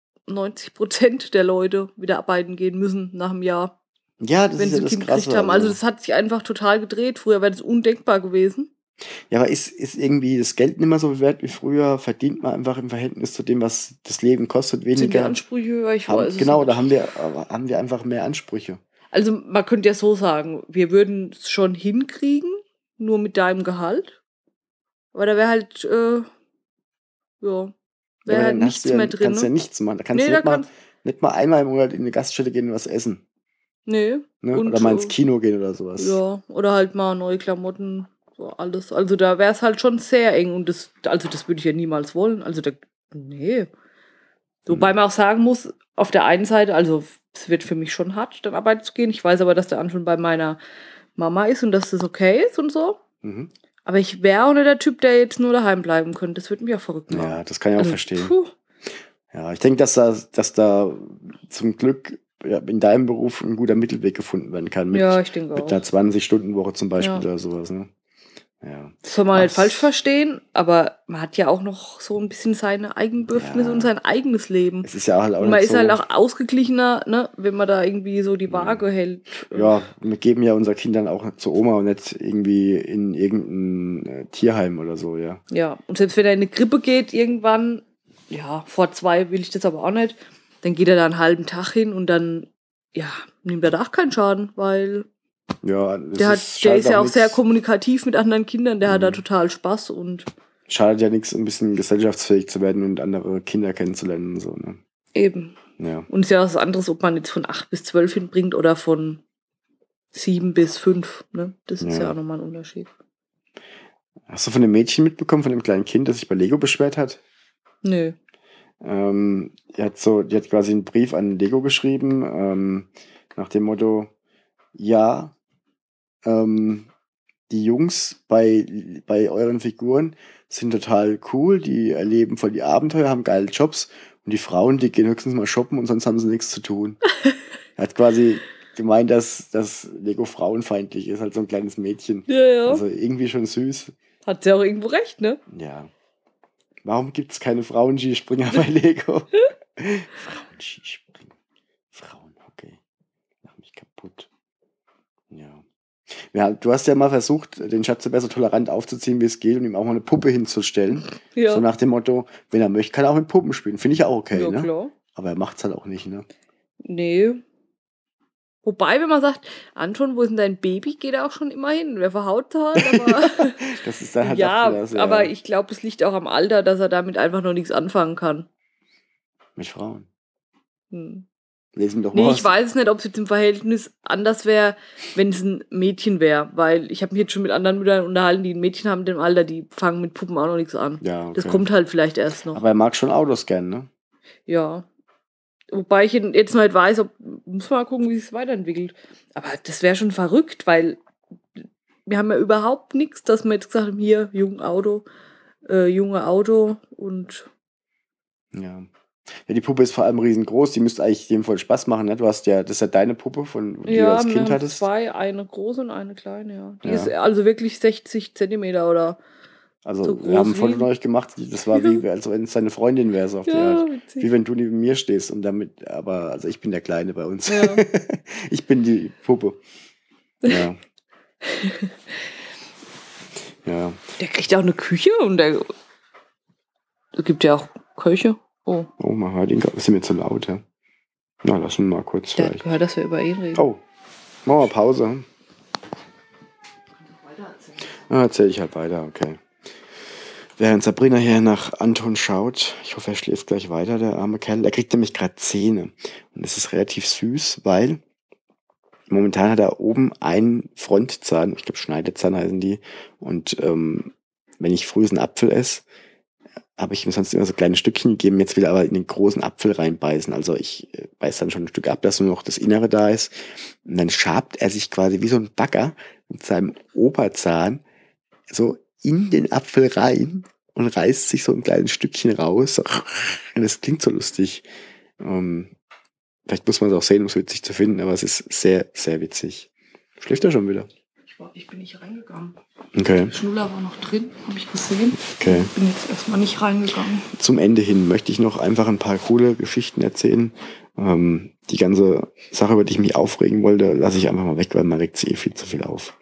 90% der Leute wieder arbeiten gehen müssen nach einem Jahr, Ja, das wenn ist sie ja ein das Kind gekriegt Krasse. haben. Also das hat sich einfach total gedreht. Früher wäre das undenkbar gewesen. Ja, aber ist irgendwie das Geld nicht mehr so wert wie früher? Verdient man einfach im Verhältnis zu dem, was das Leben kostet, Sind die weniger? Ansprüche höher? Ich weiß es Genau, nicht. da haben wir einfach mehr Ansprüche. Also man könnte ja so sagen, wir würden es schon hinkriegen, nur mit deinem Gehalt. Aber da wäre halt, Ja, wäre aber halt dann nichts mehr drin, kannst du ja ne? nichts machen. Da kannst Nee, du da kannst. nicht mal einmal im Monat in eine Gaststätte gehen und was essen. Nee. Ne? Und Oder mal ins Kino gehen oder sowas. ja, oder halt mal neue Klamotten, so alles. Also da wäre es halt schon sehr eng und das würde ich ja niemals wollen. Also nee. Wobei man auch sagen muss, auf der einen Seite, also es wird für mich schon hart, dann arbeiten zu gehen. Ich weiß aber, dass der Anton bei meiner Mama ist und dass das okay ist und so. Mhm. Aber ich wäre auch nicht der Typ, der jetzt nur daheim bleiben könnte. Das würde mich auch verrückt machen. Ja, das kann ich auch verstehen. Puh. Ja, ich denke, dass da zum Glück ja, in deinem Beruf ein guter Mittelweg gefunden werden kann. Ja, ich denke mit auch. einer 20-Stunden-Woche zum Beispiel Ja. oder sowas. Ne? Ja. Das soll man nicht falsch verstehen, aber man hat ja auch noch so ein bisschen seine Eigenbedürfnisse und sein eigenes Leben. Es ist ja halt auch Und man nicht ist so, halt auch ausgeglichener, ne, wenn man da irgendwie so die Waage hält. ja, wir geben ja unser Kind dann auch zur Oma und nicht irgendwie in irgendein Tierheim oder so, ja. Ja, und selbst wenn er in eine Grippe geht irgendwann, ja, vor 2 will ich das aber auch nicht, dann geht er da einen halben Tag hin und dann, ja, nimmt er da auch keinen Schaden, weil Ja, der ist ja auch sehr kommunikativ mit anderen Kindern, der hat da total Spaß und schadet ja nichts, ein bisschen gesellschaftsfähig zu werden und andere Kinder kennenzulernen und so, ne? eben. Ja. Und es ist ja was anderes, ob man jetzt von 8 bis 12 hinbringt oder von 7 bis 5, ne? Das ist ja auch nochmal ein Unterschied. Hast du von dem Mädchen mitbekommen, von dem kleinen Kind, das sich bei Lego beschwert hat? Nö. Die hat quasi einen Brief an Lego geschrieben, nach dem Motto, ja, die Jungs bei euren Figuren sind total cool, die erleben voll die Abenteuer, haben geile Jobs und die Frauen, die gehen höchstens mal shoppen und sonst haben sie nichts zu tun. Er hat quasi gemeint, dass Lego frauenfeindlich ist, halt so ein kleines Mädchen. Ja. Also irgendwie schon süß. Hat sie auch irgendwo recht, ne? Ja. Warum gibt es keine Frauen-Skispringer bei Lego? Frauen-Skispringen. Frauenhockey. Mach mich kaputt. Ja. Ja, du hast ja mal versucht, den Schatz so tolerant aufzuziehen, wie es geht, und ihm auch mal eine Puppe hinzustellen. Ja. So nach dem Motto, wenn er möchte, kann er auch mit Puppen spielen. Finde ich auch okay, Ja, ne? klar. Aber er macht's halt auch nicht, ne? Nee. Wobei, wenn man sagt, Anton, wo ist denn dein Baby, geht er auch schon immer hin. Wer verhaut halt, aber. Das ist dann halt ja, auch das, ja. Aber ich glaube, es liegt auch am Alter, dass er damit einfach noch nichts anfangen kann. Mit Frauen. Hm. Lesen doch mal Nee, was. ich weiß es nicht, ob es jetzt im Verhältnis anders wäre, wenn es ein Mädchen wäre. Weil ich habe mich jetzt schon mit anderen Müttern unterhalten, die ein Mädchen haben in dem Alter, die fangen mit Puppen auch noch nichts an. Ja, okay. Das kommt halt vielleicht erst noch. Aber er mag schon Autos gern, ne? Ja. Wobei ich jetzt noch nicht weiß, muss man mal gucken, wie sich es weiterentwickelt. Aber das wäre schon verrückt, weil wir haben ja überhaupt nichts, dass wir jetzt gesagt haben, hier, junge Auto und Ja. Ja, die Puppe ist vor allem riesengroß, die müsste eigentlich dem voll Spaß machen, ne? Das ist ja deine Puppe, die du als wir Kind haben hattest. 2, eine große und eine kleine, ja. Die Ja. ist also wirklich 60 Zentimeter oder Also so wir haben ein groß Foto wie. neulich gemacht, das war wie, als wenn es deine Freundin wäre, so auf die Art. Ja, Wie witzig. wenn du neben mir stehst und damit, aber, also ich bin der Kleine bei uns. Ja. Ich bin die Puppe. Ja. Ja. Der kriegt auch eine Küche und es gibt ja auch Köche. Oh, Oh, man hört ihn gerade, ist mir zu laut, ja. Na, lass ihn mal kurz der hat vielleicht. gehört, dass wir über ihn reden. Oh, machen wir Pause. Erzähl ich halt weiter, okay. Während Sabrina hier nach Anton schaut, ich hoffe, er schläft gleich weiter, der arme Kerl. Er kriegt nämlich gerade Zähne. Und das ist relativ süß, weil momentan hat er oben einen Frontzahn, ich glaube Schneidezahn heißen die. Und wenn ich früh einen Apfel esse, habe ich ihm sonst immer so kleine Stückchen gegeben. Jetzt will er aber in den großen Apfel reinbeißen. Also ich beiß dann schon ein Stück ab, dass nur noch das Innere da ist. Und dann schabt er sich quasi wie so ein Bagger mit seinem Oberzahn so in den Apfel rein und reißt sich so ein kleines Stückchen raus. Und das klingt so lustig. Vielleicht muss man es auch sehen, um es witzig zu finden, aber es ist sehr, sehr witzig. Schläft er schon wieder? Ich bin nicht reingegangen. Okay. Schnuller war noch drin, habe ich gesehen. Okay. Ich bin jetzt erstmal nicht reingegangen. Zum Ende hin möchte ich noch einfach ein paar coole Geschichten erzählen. Die ganze Sache, über die ich mich aufregen wollte, lasse ich einfach mal weg, weil man regt sich viel zu viel auf.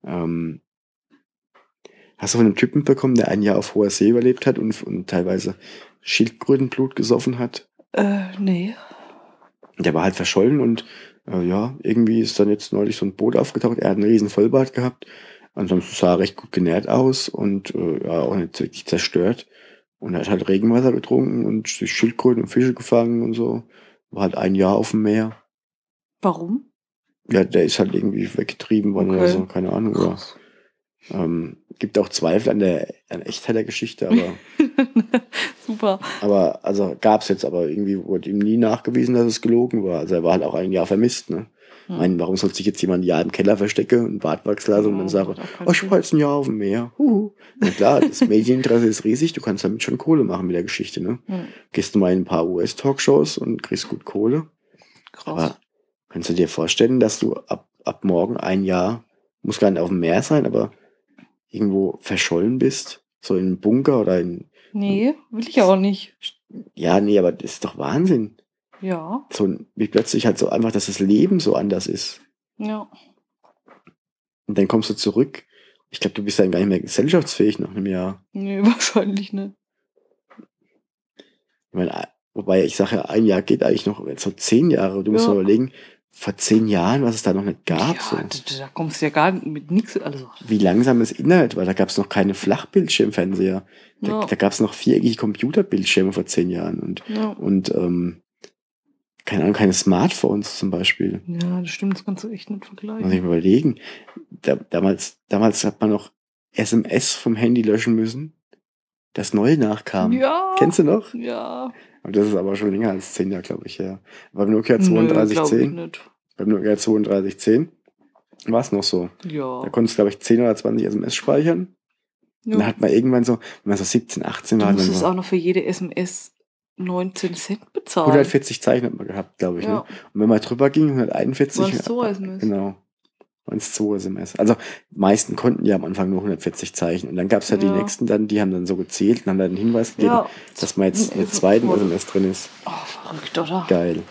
Hast du von einem Typen bekommen, der ein Jahr auf hoher See überlebt hat und teilweise Schildkrötenblut gesoffen hat? Nee. Der war halt verschollen und ja, irgendwie ist dann jetzt neulich so ein Boot aufgetaucht. Er hat einen riesen Vollbart gehabt. Ansonsten sah er recht gut genährt aus und ja, auch nicht wirklich zerstört. Und er hat halt Regenwasser getrunken und sich Schildkröten und Fische gefangen und so. War halt ein Jahr auf dem Meer. Warum? Ja, der ist halt irgendwie weggetrieben worden oder so, keine Ahnung. Oder, gibt auch Zweifel an Echtheit der Geschichte, aber Super. aber also gab's jetzt, aber irgendwie wurde ihm nie nachgewiesen, dass es gelogen war. Also er war halt auch ein Jahr vermisst, ne? Ich meine, warum soll sich jetzt jemand ein Jahr im Keller verstecken und Bartwachs lassen und dann sagen, oh, ich war jetzt ein Jahr auf dem Meer. Na klar, das Medieninteresse ist riesig, du kannst damit schon Kohle machen mit der Geschichte, ne? Gehst du mal in ein paar US-Talkshows und kriegst gut Kohle. Krass. Aber kannst du dir vorstellen, dass du ab morgen ein Jahr, muss gar nicht auf dem Meer sein, aber irgendwo verschollen bist? So in einem Bunker oder in... Nee, will ich auch nicht. Ja, nee, aber das ist doch Wahnsinn. Ja. So wie plötzlich halt so einfach, dass das Leben so anders ist. Ja. Und dann kommst du zurück. Ich glaube, du bist dann gar nicht mehr gesellschaftsfähig nach einem Jahr. Nee, wahrscheinlich nicht. Ich meine, wobei ich sage ja, ein Jahr geht eigentlich noch, jetzt so 10 Jahre. Du musst mal überlegen, vor 10 Jahren, was es da noch nicht gab. Ja, so. da kommst du ja gar nicht mit nichts. Also. Wie langsam das Internet war. Da gab es noch keine Flachbildschirmfernseher. Da gab es noch viereckige Computerbildschirme vor 10 Jahren. Und keine Ahnung, keine Smartphones zum Beispiel. Ja, das stimmt, das kannst du echt nicht vergleichen. Muss ich mir überlegen. Damals hat man noch SMS vom Handy löschen müssen, das neu nachkam. Ja. Kennst du noch? Ja. Und das ist aber schon länger als 10 Jahre, glaube ich, her. Beim Nokia 3210. Beim Nokia 3210 war es noch so. Ja. Da konntest du, glaube ich, 10 oder 20 SMS speichern. Ja. Und dann hat man irgendwann so, wenn man so 17, 18 war. Du musstest auch noch für jede SMS 19 Cent bezahlen. 140 Zeichen hat man gehabt, glaube ich. Ne? Und wenn man drüber ging, 141. Waren es 2 SMS. Genau. Waren es 2 SMS. Also, die meisten konnten ja am Anfang nur 140 Zeichen. Und dann gab es ja die nächsten dann, die haben dann so gezählt und haben dann einen Hinweis gegeben, dass man jetzt mit zweiten SMS drin ist. Oh, verrückt, oder? Geil.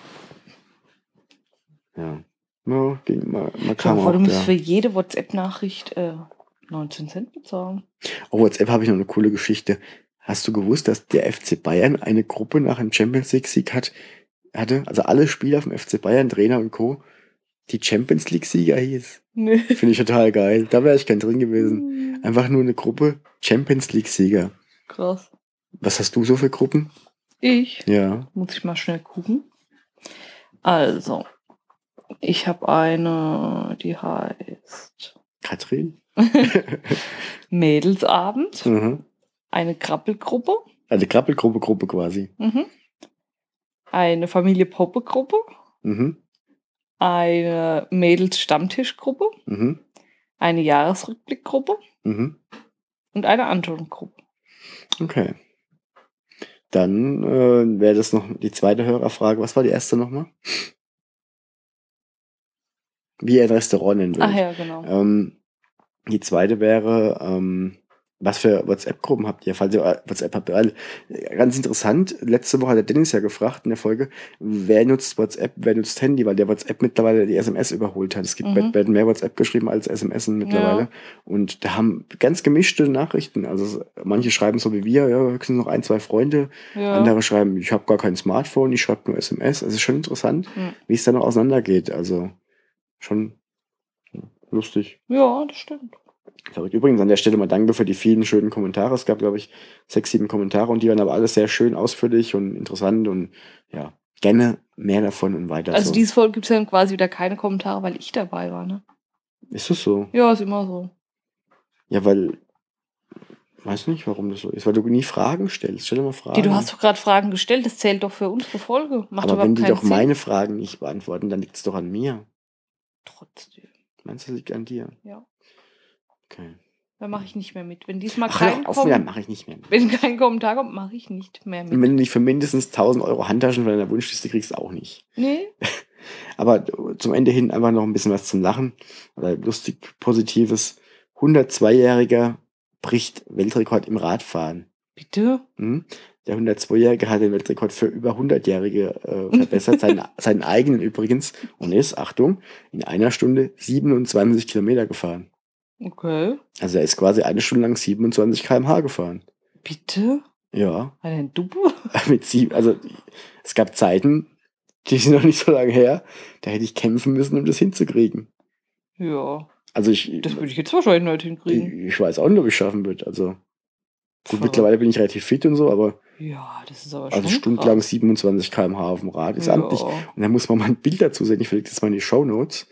Ja. Man kam auch. Du musst ja. für jede WhatsApp-Nachricht 19 Cent bezahlen. Auf WhatsApp habe ich noch eine coole Geschichte. Hast du gewusst, dass der FC Bayern eine Gruppe nach einem Champions League-Sieg hatte? Also alle Spieler vom FC Bayern, Trainer und Co., die Champions League-Sieger hieß. Nee. Finde ich total geil. Da wäre ich gern drin gewesen. Einfach nur eine Gruppe Champions League-Sieger. Krass. Was hast du so für Gruppen? Ich? Ja. Muss ich mal schnell gucken. Also, ich habe eine, die heißt... Katrin? Mädelsabend. Mhm. Eine Krabbelgruppe. Eine Krabbelgruppe quasi. Mhm. Eine Familie Poppe-Gruppe. Mhm. Eine Mädels-Stammtischgruppe. Mhm. Eine Jahresrückblickgruppe. Mhm. Und eine Anton-Gruppe. Okay. Dann wäre das noch die zweite Hörerfrage. Was war die erste nochmal? Wie ihr ein Restaurant nennen würdet. Ach ja, genau. Die zweite wäre, was für WhatsApp-Gruppen habt ihr? Falls ihr WhatsApp habt, weil ganz interessant, letzte Woche hat der Dennis ja gefragt in der Folge, wer nutzt WhatsApp, wer nutzt Handy, weil der WhatsApp mittlerweile die SMS überholt hat. Es werden mehr WhatsApp geschrieben als SMS mittlerweile. Ja. Und da haben ganz gemischte Nachrichten. Also manche schreiben so wie wir, ja, höchstens noch 1, 2 Freunde. Ja. Andere schreiben, ich habe gar kein Smartphone, ich schreibe nur SMS. Also es ist schon interessant, wie es da noch auseinandergeht. Also schon lustig. Ja, das stimmt. Verrückt. Übrigens an der Stelle mal danke für die vielen schönen Kommentare. Es gab, glaube ich, 6, 7 Kommentare und die waren aber alles sehr schön ausführlich und interessant und ja, gerne mehr davon und weiter Also so. diese Folge gibt es ja quasi wieder keine Kommentare, weil ich dabei war, ne? Ist das so? Ja, ist immer so. Ja, weil, weiß nicht, warum das so ist, weil du nie Fragen stellst. Stell dir mal Fragen. Du hast doch gerade Fragen gestellt, das zählt doch für unsere Folge. Macht aber wenn überhaupt die keinen doch Sinn. meine Fragen nicht beantworten, dann liegt es doch an mir. Trotzdem. Meinst du, das liegt an dir? Ja. Okay. Dann mache ich nicht mehr mit. Wenn diesmal Ach, kein hör auf, dann mache ich nicht mehr mit. Wenn kein Kommentar kommt, mache ich nicht mehr mit. Und wenn du nicht für mindestens 1.000 Euro Handtaschen von deiner Wunschliste kriegst, auch nicht. Nee. Aber zum Ende hin einfach noch ein bisschen was zum Lachen. Oder lustig, Positives. 102-Jähriger bricht Weltrekord im Radfahren. Bitte? Der 102-Jährige hat den Weltrekord für über 100-Jährige verbessert, seinen eigenen übrigens, und ist, Achtung, in einer Stunde 27 Kilometer gefahren. Okay. Also er ist quasi eine Stunde lang 27 km/h gefahren. Bitte? Ja. War der ein Duppe? Also es gab Zeiten, die sind noch nicht so lange her, da hätte ich kämpfen müssen, um das hinzukriegen. Ja. Also das würde ich jetzt wahrscheinlich nicht hinkriegen. Ich weiß auch nicht, ob ich es schaffen würde. Also gut, mittlerweile bin ich relativ fit und so, aber ja, das ist aber schon also stundenlang 27 km/h auf dem Rad ist amtlich. Und dann muss man mal ein Bild dazu sehen. Ich verlinke das mal in die Shownotes.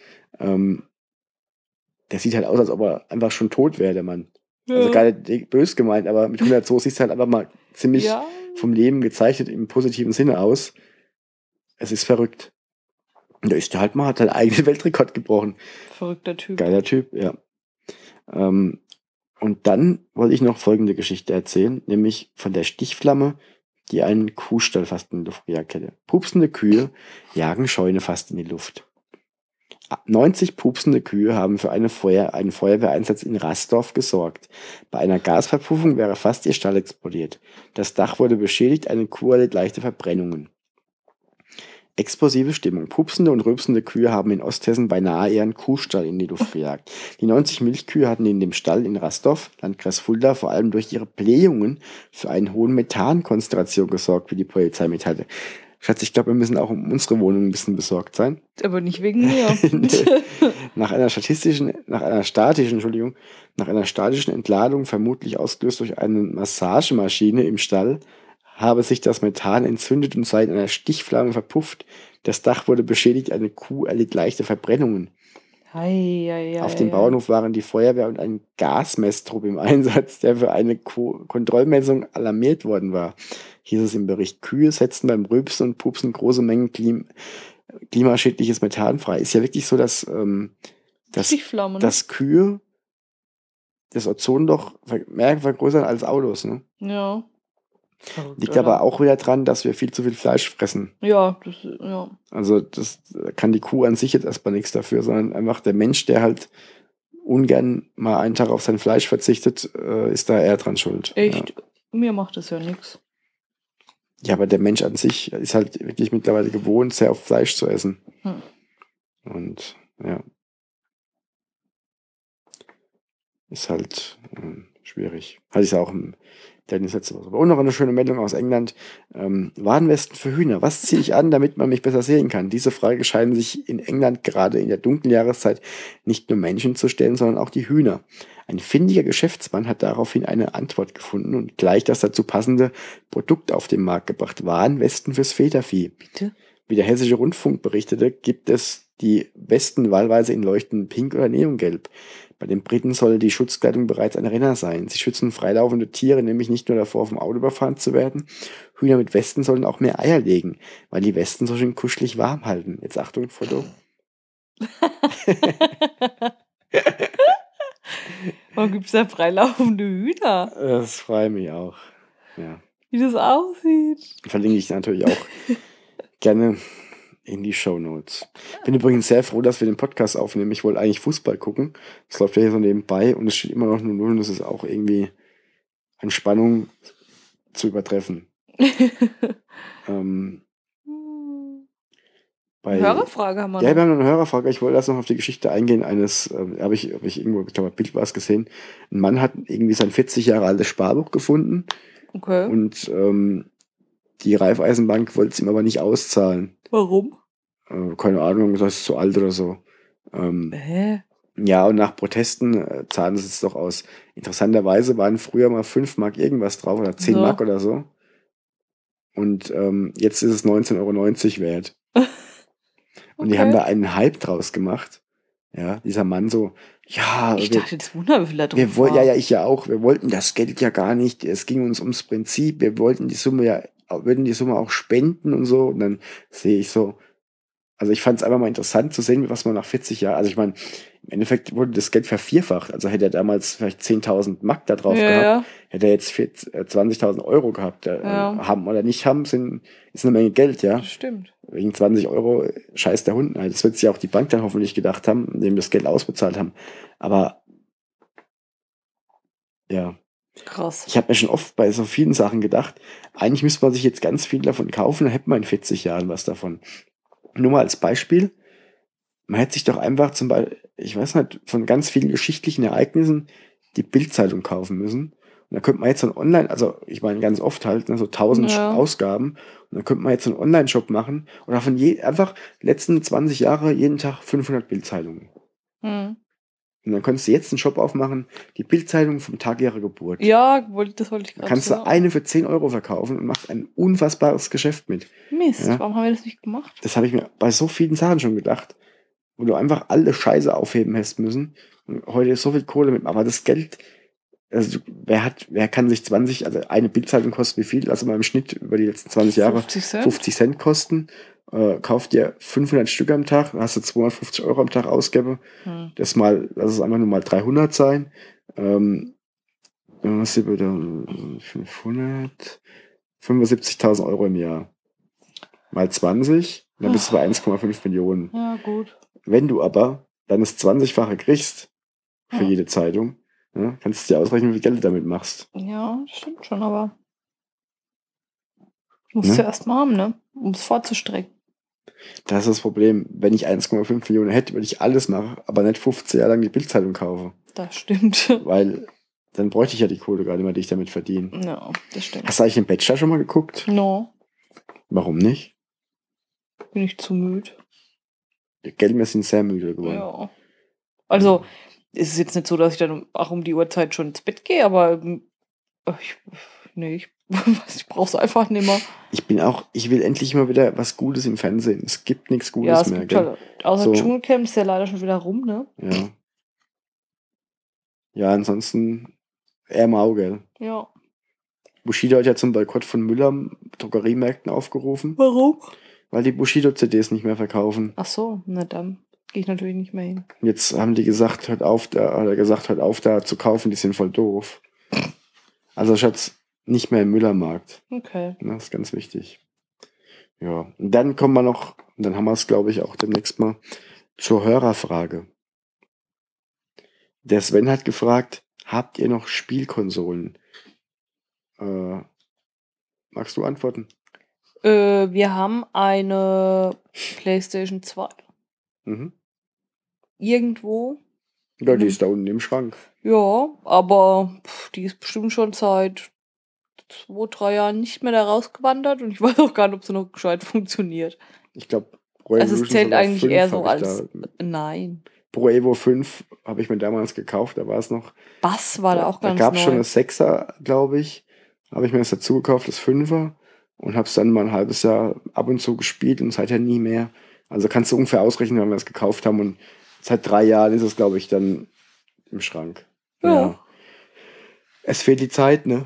Der sieht halt aus, als ob er einfach schon tot wäre, der Mann. Ja. Also gar nicht böse gemeint, aber mit 102 sieht es halt einfach mal ziemlich vom Leben gezeichnet im positiven Sinne aus. Es ist verrückt. Und da ist der halt mal, hat seinen eigenen Weltrekord gebrochen. Verrückter Typ. Geiler Typ, ja. Und dann wollte ich noch folgende Geschichte erzählen, nämlich von der Stichflamme, die einen Kuhstall fast in die Luft gejagt hätte. Pupsende Kühe jagen Scheune fast in die Luft. 90 pupsende Kühe haben für einen Feuerwehreinsatz in Rasdorf gesorgt. Bei einer Gasverpuffung wäre fast ihr Stall explodiert. Das Dach wurde beschädigt, eine Kuh erlitt leichte Verbrennungen. Explosive Stimmung. Pupsende und rülpsende Kühe haben in Osthessen beinahe ihren Kuhstall in die Luft gejagt. Die 90 Milchkühe hatten in dem Stall in Rasdorf, Landkreis Fulda, vor allem durch ihre Blähungen für einen hohen Methankonzentration gesorgt, wie die Polizei mitteilte. Schatz, ich glaube, wir müssen auch um unsere Wohnung ein bisschen besorgt sein. Aber nicht wegen mir. Nach einer statischen Entladung, vermutlich ausgelöst durch eine Massagemaschine im Stall, habe sich das Methan entzündet und sei in einer Stichflamme verpufft. Das Dach wurde beschädigt, eine Kuh erlitt leichte Verbrennungen. Auf dem Bauernhof waren die Feuerwehr und ein Gasmesstrupp im Einsatz, der für eine Kontrollmessung alarmiert worden war. Hieß es im Bericht, Kühe setzten beim Rülpsen und Pupsen große Mengen klimaschädliches Methan frei. Ist ja wirklich so, dass Kühe das Ozonloch mehr vergrößern als Autos. Ne? Ja. Liegt aber auch wieder dran, dass wir viel zu viel Fleisch fressen. Ja. Also das kann die Kuh an sich jetzt erstmal nichts dafür, sondern einfach der Mensch, der halt ungern mal einen Tag auf sein Fleisch verzichtet, ist da eher dran schuld. Echt? Ja. Mir macht das ja nichts. Ja, aber der Mensch an sich ist halt wirklich mittlerweile gewohnt, sehr oft Fleisch zu essen. Und ja. Ist halt schwierig. Hatte ich es auch im Dennis letzte Woche. Und noch eine schöne Meldung aus England. Warnwesten für Hühner. Was ziehe ich an, damit man mich besser sehen kann? Diese Frage scheinen sich in England gerade in der dunklen Jahreszeit nicht nur Menschen zu stellen, sondern auch die Hühner. Ein findiger Geschäftsmann hat daraufhin eine Antwort gefunden und gleich das dazu passende Produkt auf den Markt gebracht. Warnwesten fürs Federvieh. Bitte? Wie der Hessische Rundfunk berichtete, gibt es die Westen wahlweise in leuchtendem Pink oder Neongelb. Bei den Briten soll die Schutzkleidung bereits ein Renner sein. Sie schützen freilaufende Tiere nämlich nicht nur davor, vom Auto überfahren zu werden. Hühner mit Westen sollen auch mehr Eier legen, weil die Westen so schön kuschelig warm halten. Jetzt Achtung, Foto. Warum gibt es da freilaufende Hühner? Das freut mich auch. Ja. wie das aussieht. Verlinke ich natürlich auch gerne in die Shownotes. Bin übrigens sehr froh, dass wir den Podcast aufnehmen. Ich wollte eigentlich Fußball gucken. Das läuft ja hier so nebenbei und es steht immer noch 0-0 und das ist auch irgendwie an Spannung zu übertreffen. Hörerfrage haben wir Ja, noch. wir haben noch eine Hörerfrage. Ich wollte erst noch auf die Geschichte eingehen eines, habe ich irgendwo, ich glaube, ein Bild war es gesehen. Ein Mann hat irgendwie sein 40 Jahre altes Sparbuch gefunden. Okay. Und die Raiffeisenbank wollte es ihm aber nicht auszahlen. Warum? Keine Ahnung, das ist zu alt oder so. Ja, und nach Protesten zahlen sie es doch aus. Interessanterweise waren früher mal 5 Mark irgendwas drauf oder 10 Mark oder so. Und jetzt ist es 19,90 € wert. Und die haben da einen Hype draus gemacht. Ja, dieser Mann so, ja. Ich dachte, das Wunder, wie viel da drauf war. Ja, ich ja auch. Wir wollten das Geld ja gar nicht. Es ging uns ums Prinzip. Wir wollten würden die Summe auch spenden und so. Und dann sehe ich so, also ich fand es einfach mal interessant zu sehen, was man nach 40 Jahren, also ich meine, im Endeffekt wurde das Geld vervierfacht. Also hätte er damals vielleicht 10.000 Mark da drauf gehabt, hätte er jetzt 20.000 € gehabt. Haben oder nicht haben, ist eine Menge Geld, ja. Das stimmt. Wegen 20 € scheiß der Hund. Das wird sich auch die Bank dann hoffentlich gedacht haben, indem das Geld ausbezahlt haben. Aber ja. Krass. Ich habe mir schon oft bei so vielen Sachen gedacht, eigentlich müsste man sich jetzt ganz viel davon kaufen, dann hätte man in 40 Jahren was davon. Nur mal als Beispiel, man hätte sich doch einfach zum Beispiel, ich weiß nicht, von ganz vielen geschichtlichen Ereignissen die Bildzeitung kaufen müssen. Und dann könnte man jetzt so ein Online, also ich meine ganz oft halt, so 1000 Ausgaben, und dann könnte man jetzt so einen Online-Shop machen oder von einfach letzten 20 Jahre jeden Tag 500 Bildzeitungen. Und dann könntest du jetzt einen Shop aufmachen, die Bildzeitung vom Tag ihrer Geburt. Ja, das wollte ich gerade sagen. Kannst du eine für 10 € verkaufen und machst ein unfassbares Geschäft mit. Mist, warum haben wir das nicht gemacht? Das habe ich mir bei so vielen Sachen schon gedacht, wo du einfach alle Scheiße aufheben hättest müssen. Und heute ist so viel Kohle mit, aber das Geld, also wer kann sich also eine Bildzeitung kostet wie viel? Also mal im Schnitt über die letzten 20 Jahre 50 Cent kosten. Kauft dir 500 Stück am Tag, dann hast du 250 € am Tag ausgeben. Lass es einfach nur mal 300 sein. Was ist bitte 500, 75.000 € im Jahr. Mal 20, dann bist du bei 1,5 Millionen. Ja, gut. Wenn du aber dann das 20-fache kriegst für jede Zeitung, ja, kannst du dir ausrechnen, wie viel Geld du damit machst. Ja, stimmt schon, aber musst du erst mal haben, ne? Um es vorzustrecken. Das ist das Problem. Wenn ich 1,5 Millionen hätte, würde ich alles machen, aber nicht 15 Jahre lang die Bildzeitung kaufen. Das stimmt. Weil dann bräuchte ich ja die Kohle gar nicht mehr, die ich damit verdiene. Ja, das stimmt. Hast du eigentlich den Bachelor schon mal geguckt? No. Warum nicht? Bin ich zu müde. Die Gelben sind sehr müde geworden. Ja. Also, es ist jetzt nicht so, dass ich dann auch um die Uhrzeit schon ins Bett gehe, aber ich brauch's einfach nicht mehr. Ich will endlich mal wieder was Gutes im Fernsehen. Es gibt nichts Gutes mehr. Gibt halt, außer Dschungelcamp ist ja leider schon wieder rum, ne? Ja. Ja, ansonsten eher mau, gell? Ja. Bushido hat ja zum Boykott von Müller Drogeriemärkten aufgerufen. Warum? Weil die Bushido-CDs nicht mehr verkaufen. Ach so, na dann gehe ich natürlich nicht mehr hin. Jetzt haben die gesagt, hört auf da zu kaufen, die sind voll doof. Also Schatz, nicht mehr im Müllermarkt. Okay. Das ist ganz wichtig. Ja, und dann kommen wir noch, und dann haben wir es, glaube ich, auch demnächst mal, zur Hörerfrage. Der Sven hat gefragt, habt ihr noch Spielkonsolen? Magst du antworten? Wir haben eine PlayStation 2. Irgendwo. Ja, die ist da unten im Schrank. Ja, aber die ist bestimmt schon seit 2-3 Jahren nicht mehr da rausgewandert und ich weiß auch gar nicht, ob sie noch gescheit funktioniert. Ich glaube, also es zählt eigentlich eher so als... Nein. Pro Evo 5 habe ich mir damals gekauft, da war es noch... Bass war da auch ganz neu. Da gab es schon eine 6er, glaube ich. Habe ich mir das dazu gekauft, das 5er. Und habe es dann mal ein halbes Jahr ab und zu gespielt und seither nie mehr. Also kannst du ungefähr ausrechnen, wenn wir es gekauft haben. Und seit 3 Jahren ist es, glaube ich, dann im Schrank. Ja. Es fehlt die Zeit, ne?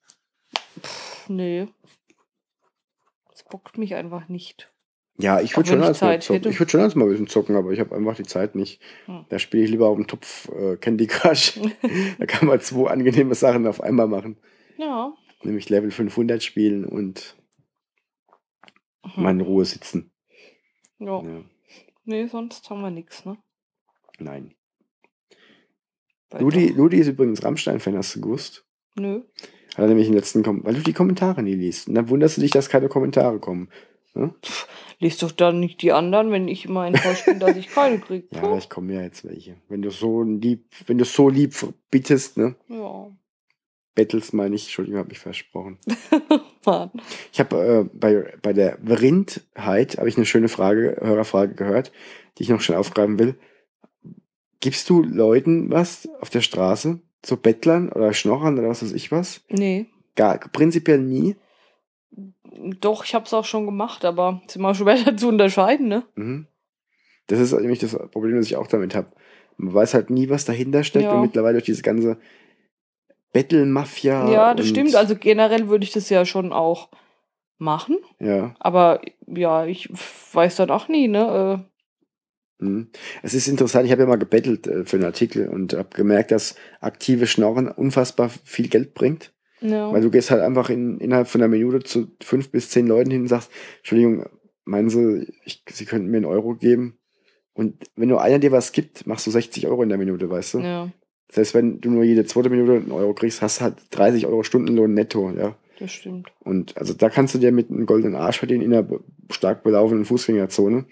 Nee. Das bockt mich einfach nicht. Ja, ich würde schon als mal ein bisschen zocken, aber ich habe einfach die Zeit nicht. Da spiele ich lieber auf dem Topf Candy Crush. Da kann man 2 angenehme Sachen auf einmal machen. Ja. nämlich Level 500 spielen und mal in Ruhe sitzen. Ja. Nee, sonst haben wir nichts, ne? Nein. Weil Ludi ist übrigens Rammstein-Fan, hast du gewusst? Nö. Hat er nämlich im letzten weil du die Kommentare nie liest. Und dann wunderst du dich, dass keine Kommentare kommen. Ne? Lies doch dann nicht die anderen, wenn ich immer enttäuscht bin, dass ich keine kriege. Ja, aber ich komme ja jetzt welche. Wenn du so lieb bittest, ne? Ja. Bettelst meine ich, Entschuldigung, habe ich versprochen. Mann. Ich habe bei der Verrindheit habe ich eine schöne Hörerfrage gehört, die ich noch schnell aufgreifen will. Gibst du Leuten was auf der Straße? So Bettlern oder Schnorrern oder was weiß ich was? Nee. Prinzipiell nie? Doch, ich habe es auch schon gemacht, aber es ist immer schwer zu unterscheiden, ne? Mhm. Das ist nämlich das Problem, das ich auch damit habe. Man weiß halt nie, was dahinter steckt Ja. und mittlerweile durch diese ganze Bettelmafia. Ja, das stimmt. Also generell würde ich das ja schon auch machen. Ja. Aber ja, ich weiß dann auch nie, ne? Es ist interessant, ich habe ja mal gebettelt für einen Artikel und habe gemerkt, dass aktive Schnorren unfassbar viel Geld bringt. Ja. Weil du gehst halt einfach innerhalb von einer Minute zu 5 bis 10 Leuten hin und sagst, Entschuldigung, meinen Sie, Sie könnten mir einen Euro geben? Und wenn nur einer dir was gibt, machst du 60 Euro in der Minute, weißt du? Ja, Das heißt, wenn du nur jede zweite Minute einen Euro kriegst, hast du halt 30 Euro Stundenlohn netto, ja. das stimmt. Und also da kannst du dir mit einem goldenen Arsch verdienen in einer stark belaufenen Fußgängerzone.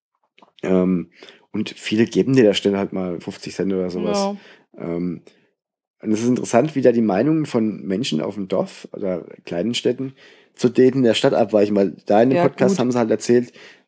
Und viele geben dir der Stelle halt mal 50 Cent oder sowas. Ja. Und es ist interessant, wie da die Meinungen von Menschen auf dem Dorf oder kleinen Städten zu denen in der Stadt abweichen, weil da in dem Ja, Podcast gut. haben sie halt erzählt,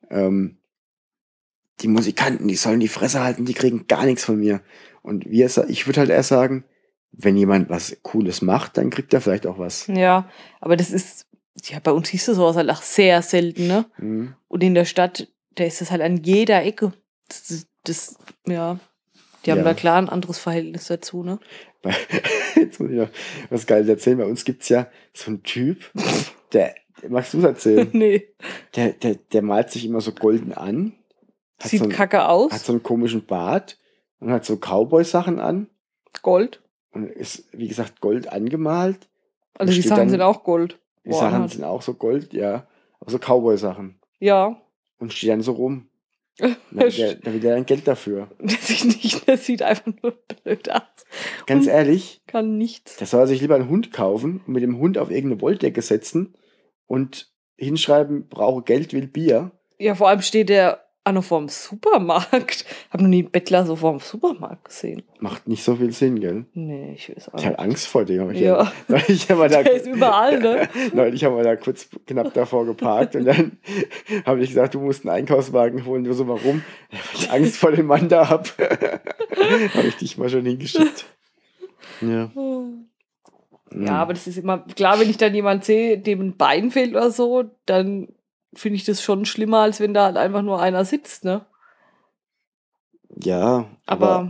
die Musikanten, die sollen die Fresse halten, die kriegen gar nichts von mir. Und ich würde halt eher sagen, wenn jemand was Cooles macht, dann kriegt er vielleicht auch was. Ja, aber das ist, ja, bei uns hieß das sowas halt auch sehr selten, ne? Mhm. Und in der Stadt, da ist das halt an jeder Ecke. Ja, die haben Ja. da klar ein anderes Verhältnis dazu, ne? Jetzt muss ich noch was Geiles erzählen. Bei uns gibt es ja so einen Typ, magst du es erzählen? Nee. Der malt sich immer so golden an. Sieht kacke aus. Hat so einen komischen Bart und hat so Cowboy-Sachen an. Gold. Und ist, wie gesagt, Gold angemalt. Also die Sachen sind auch Gold. Die Sachen sind auch so Gold, ja. Aber so Cowboy-Sachen. Ja. Und steht dann so rum. Da will der dann Geld dafür. Das sieht einfach nur blöd aus. Ganz Und ehrlich, kann nichts. da soll er sich lieber einen Hund kaufen und mit dem Hund auf irgendeine Wolldecke setzen und hinschreiben, brauche Geld, will Bier. Ja, vor allem steht der auch noch vorm Supermarkt. Hab noch nie einen Bettler so vorm Supermarkt gesehen. Macht nicht so viel Sinn, gell? Nee, ich weiß auch Ich habe nicht. Angst vor dem. Ja. Der ist überall, ne? Neulich haben wir da kurz knapp davor geparkt und dann habe ich gesagt, du musst einen Einkaufswagen holen. Du so, warum? Weil ich Angst vor dem Mann da habe. Habe ich dich mal schon hingeschickt. Ja. Ja, aber das ist immer, klar, wenn ich dann jemanden sehe, dem ein Bein fehlt oder so, dann finde ich das schon schlimmer, als wenn da halt einfach nur einer sitzt, ne? Ja, aber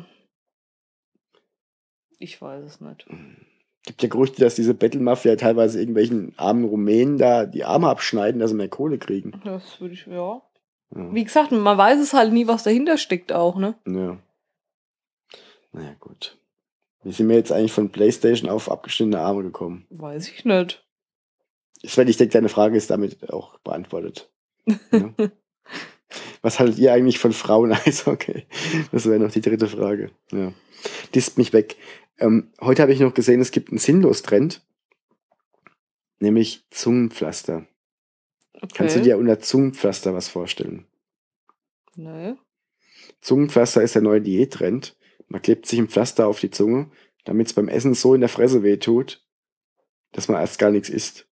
ich weiß es nicht. Gibt ja Gerüchte, dass diese Bettelmafia teilweise irgendwelchen armen Rumänen da die Arme abschneiden, dass sie mehr Kohle kriegen. Das würde ich, ja. Wie gesagt, man weiß es halt nie, was dahinter steckt auch, ne? Ja. Naja, gut. Wie sind wir jetzt eigentlich von PlayStation auf abgeschnittene Arme gekommen? Weiß ich nicht. Sven, ich denke, deine Frage ist damit auch beantwortet. Ja? Was haltet ihr eigentlich von Frauen-Eishockey? Das wäre noch die dritte Frage. Ja. Disst mich weg. Heute habe ich noch gesehen, es gibt einen Sinnlos-Trend, nämlich Zungenpflaster. Okay. Kannst du dir unter Zungenpflaster was vorstellen? Nee. Zungenpflaster ist der neue Diättrend. Man klebt sich ein Pflaster auf die Zunge, damit es beim Essen so in der Fresse wehtut, dass man erst gar nichts isst.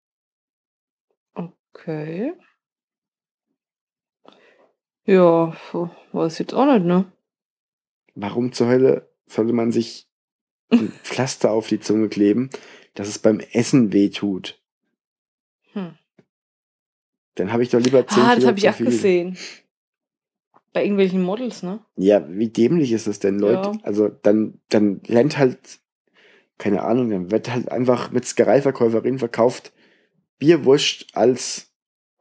Okay. Ja, weiß ich jetzt auch nicht, ne? Warum zur Hölle sollte man sich ein Pflaster auf die Zunge kleben, dass es beim Essen wehtut? Dann habe ich doch lieber 10 Kilo das habe ich zu auch viel. gesehen. Bei irgendwelchen Models, ne? Ja, wie dämlich ist das denn, Leute? Ja. Also dann lernt halt, keine Ahnung, dann wird halt einfach mit Metzgereiverkäuferin verkauft Bierwurst als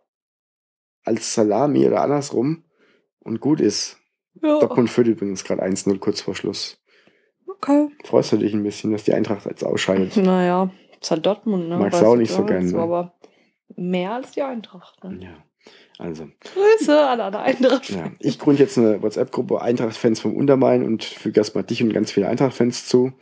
Salami oder andersrum und gut ist. Ja. Dortmund führt übrigens gerade 1-0 kurz vor Schluss. Okay. Freust du dich ein bisschen, dass die Eintracht jetzt ausscheidet? Naja, Ist halt Dortmund, ne? Magst du auch nicht so gerne, so, ne? aber mehr als die Eintracht, ne? Ja, also. Grüße an alle Eintracht-Fans. Ja, ich gründe jetzt eine WhatsApp-Gruppe Eintracht-Fans vom Untermain und füge erstmal dich und ganz viele Eintracht-Fans zu.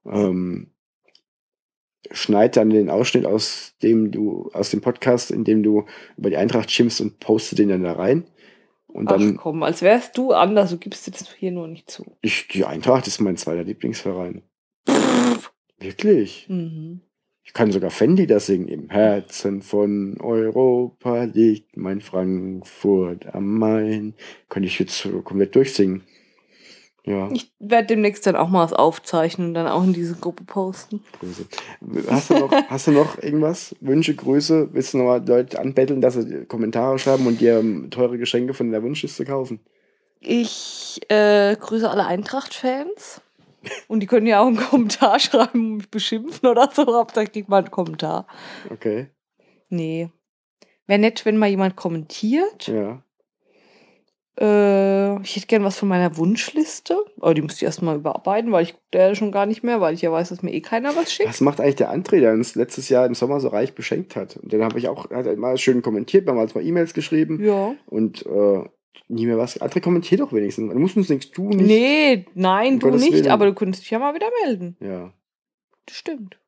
Schneid dann den Ausschnitt aus dem Podcast, in dem du über die Eintracht schimpfst und poste den dann da rein. Und dann, ach komm, als wärst du anders, du gibst jetzt hier nur nicht zu. Die Eintracht ist mein zweiter Lieblingsverein. Wirklich. Mhm. Ich kann sogar Fanlieder singen. Im Herzen von Europa liegt mein Frankfurt am Main. Könnte ich jetzt komplett durchsingen. Ja. Ich werde demnächst dann auch mal was aufzeichnen und dann auch in diese Gruppe posten. Grüße. Hast du noch irgendwas? Wünsche, Grüße? Willst du noch mal Leute anbetteln, dass sie Kommentare schreiben und dir teure Geschenke von der Wunschliste kaufen? Ich grüße alle Eintracht-Fans. Und die können ja auch einen Kommentar schreiben und mich beschimpfen oder so. Hauptsache ich krieg mal einen Kommentar. Okay. Nee. Wäre nett, wenn mal jemand kommentiert. Ja. Ich hätte gern was von meiner Wunschliste. Aber die müsste ich erstmal überarbeiten, weil ich gucke da ja schon gar nicht mehr, weil ich ja weiß, dass mir eh keiner was schickt. Was macht eigentlich der André, der uns letztes Jahr im Sommer so reich beschenkt hat? Und den habe ich auch, hat er mal schön kommentiert, mehrmals mal E-Mails geschrieben. Ja. Und nie mehr was. André, kommentier doch wenigstens. Du musst uns nichts, du nicht. Nee, nein, Um du Gottes nicht, Willen. aber du könntest dich ja mal wieder melden. Ja. Das stimmt.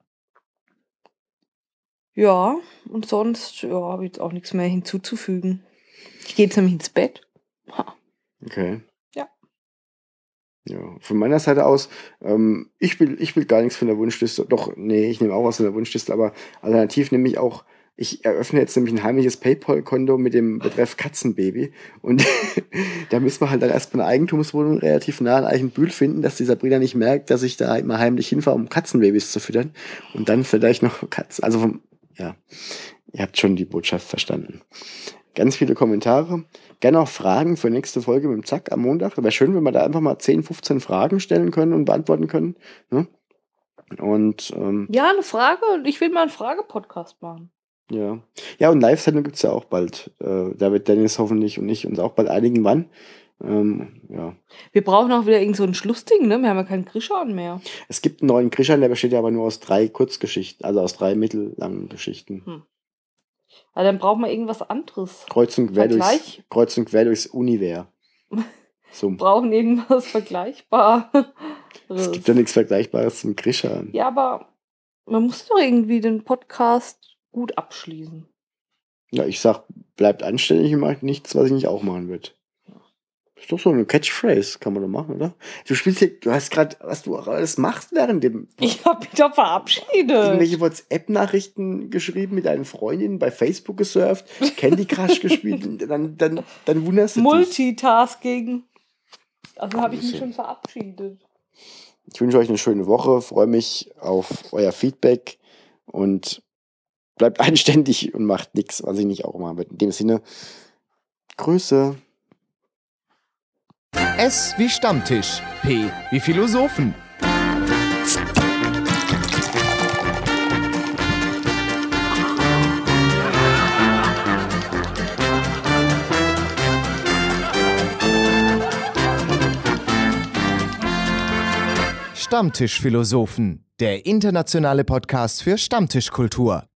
Ja, und sonst habe ich jetzt auch nichts mehr hinzuzufügen. Ich gehe jetzt nämlich ins Bett. Ha. Okay. Ja. Ja, von meiner Seite aus, ich will gar nichts von der Wunschliste. Doch, nee, ich nehme auch was von der Wunschliste, aber alternativ nehme ich auch, ich eröffne jetzt nämlich ein heimliches PayPal-Konto mit dem Betreff Katzenbaby. Und da müssen wir halt dann erstmal eine Eigentumswohnung relativ nah an Eichenbühl finden, dass die Sabrina nicht merkt, dass ich da immer heimlich hinfahre, um Katzenbabys zu füttern. Und dann vielleicht noch Katzen. Also, ja, ihr habt schon die Botschaft verstanden. Ganz viele Kommentare. Gerne auch Fragen für nächste Folge mit dem Zack am Montag. Wäre schön, wenn wir da einfach mal 10, 15 Fragen stellen können und beantworten können. Ne? Und Ja, eine Frage. Ich will mal einen Frage-Podcast machen. ja. Ja, und Live-Sendung gibt es ja auch bald. Da wird Dennis hoffentlich und ich uns auch bald einigen, wann. Ja. Wir brauchen auch wieder irgend so ein Schlussding, ne? Wir haben ja keinen Grischan mehr. Es gibt einen neuen Krishan, der besteht ja aber nur aus 3 Kurzgeschichten, also aus 3 mittellangen Geschichten. Also dann brauchen wir irgendwas anderes. Kreuz und quer durchs Univers. So. Wir brauchen irgendwas Vergleichbares. Es gibt ja nichts Vergleichbares zum Krishan. Ja, aber man muss doch irgendwie den Podcast gut abschließen. Ja, ich sag, bleibt anständig und macht nichts, was ich nicht auch machen würde. Das ist doch so eine Catchphrase, kann man doch machen, oder? Du spielst hier, du hast gerade, was du alles machst während dem... Ich hab mich doch verabschiedet. Irgendwelche WhatsApp-Nachrichten geschrieben mit deinen Freundinnen, bei Facebook gesurft, Candy Crush gespielt, dann wunderst du dich. Multitasking. Also habe ich mich schon verabschiedet. Ich wünsche euch eine schöne Woche, freue mich auf euer Feedback und bleibt anständig und macht nichts, was ich nicht auch machen würde. In dem Sinne, Grüße. S wie Stammtisch, P wie Philosophen. Stammtischphilosophen, der internationale Podcast für Stammtischkultur.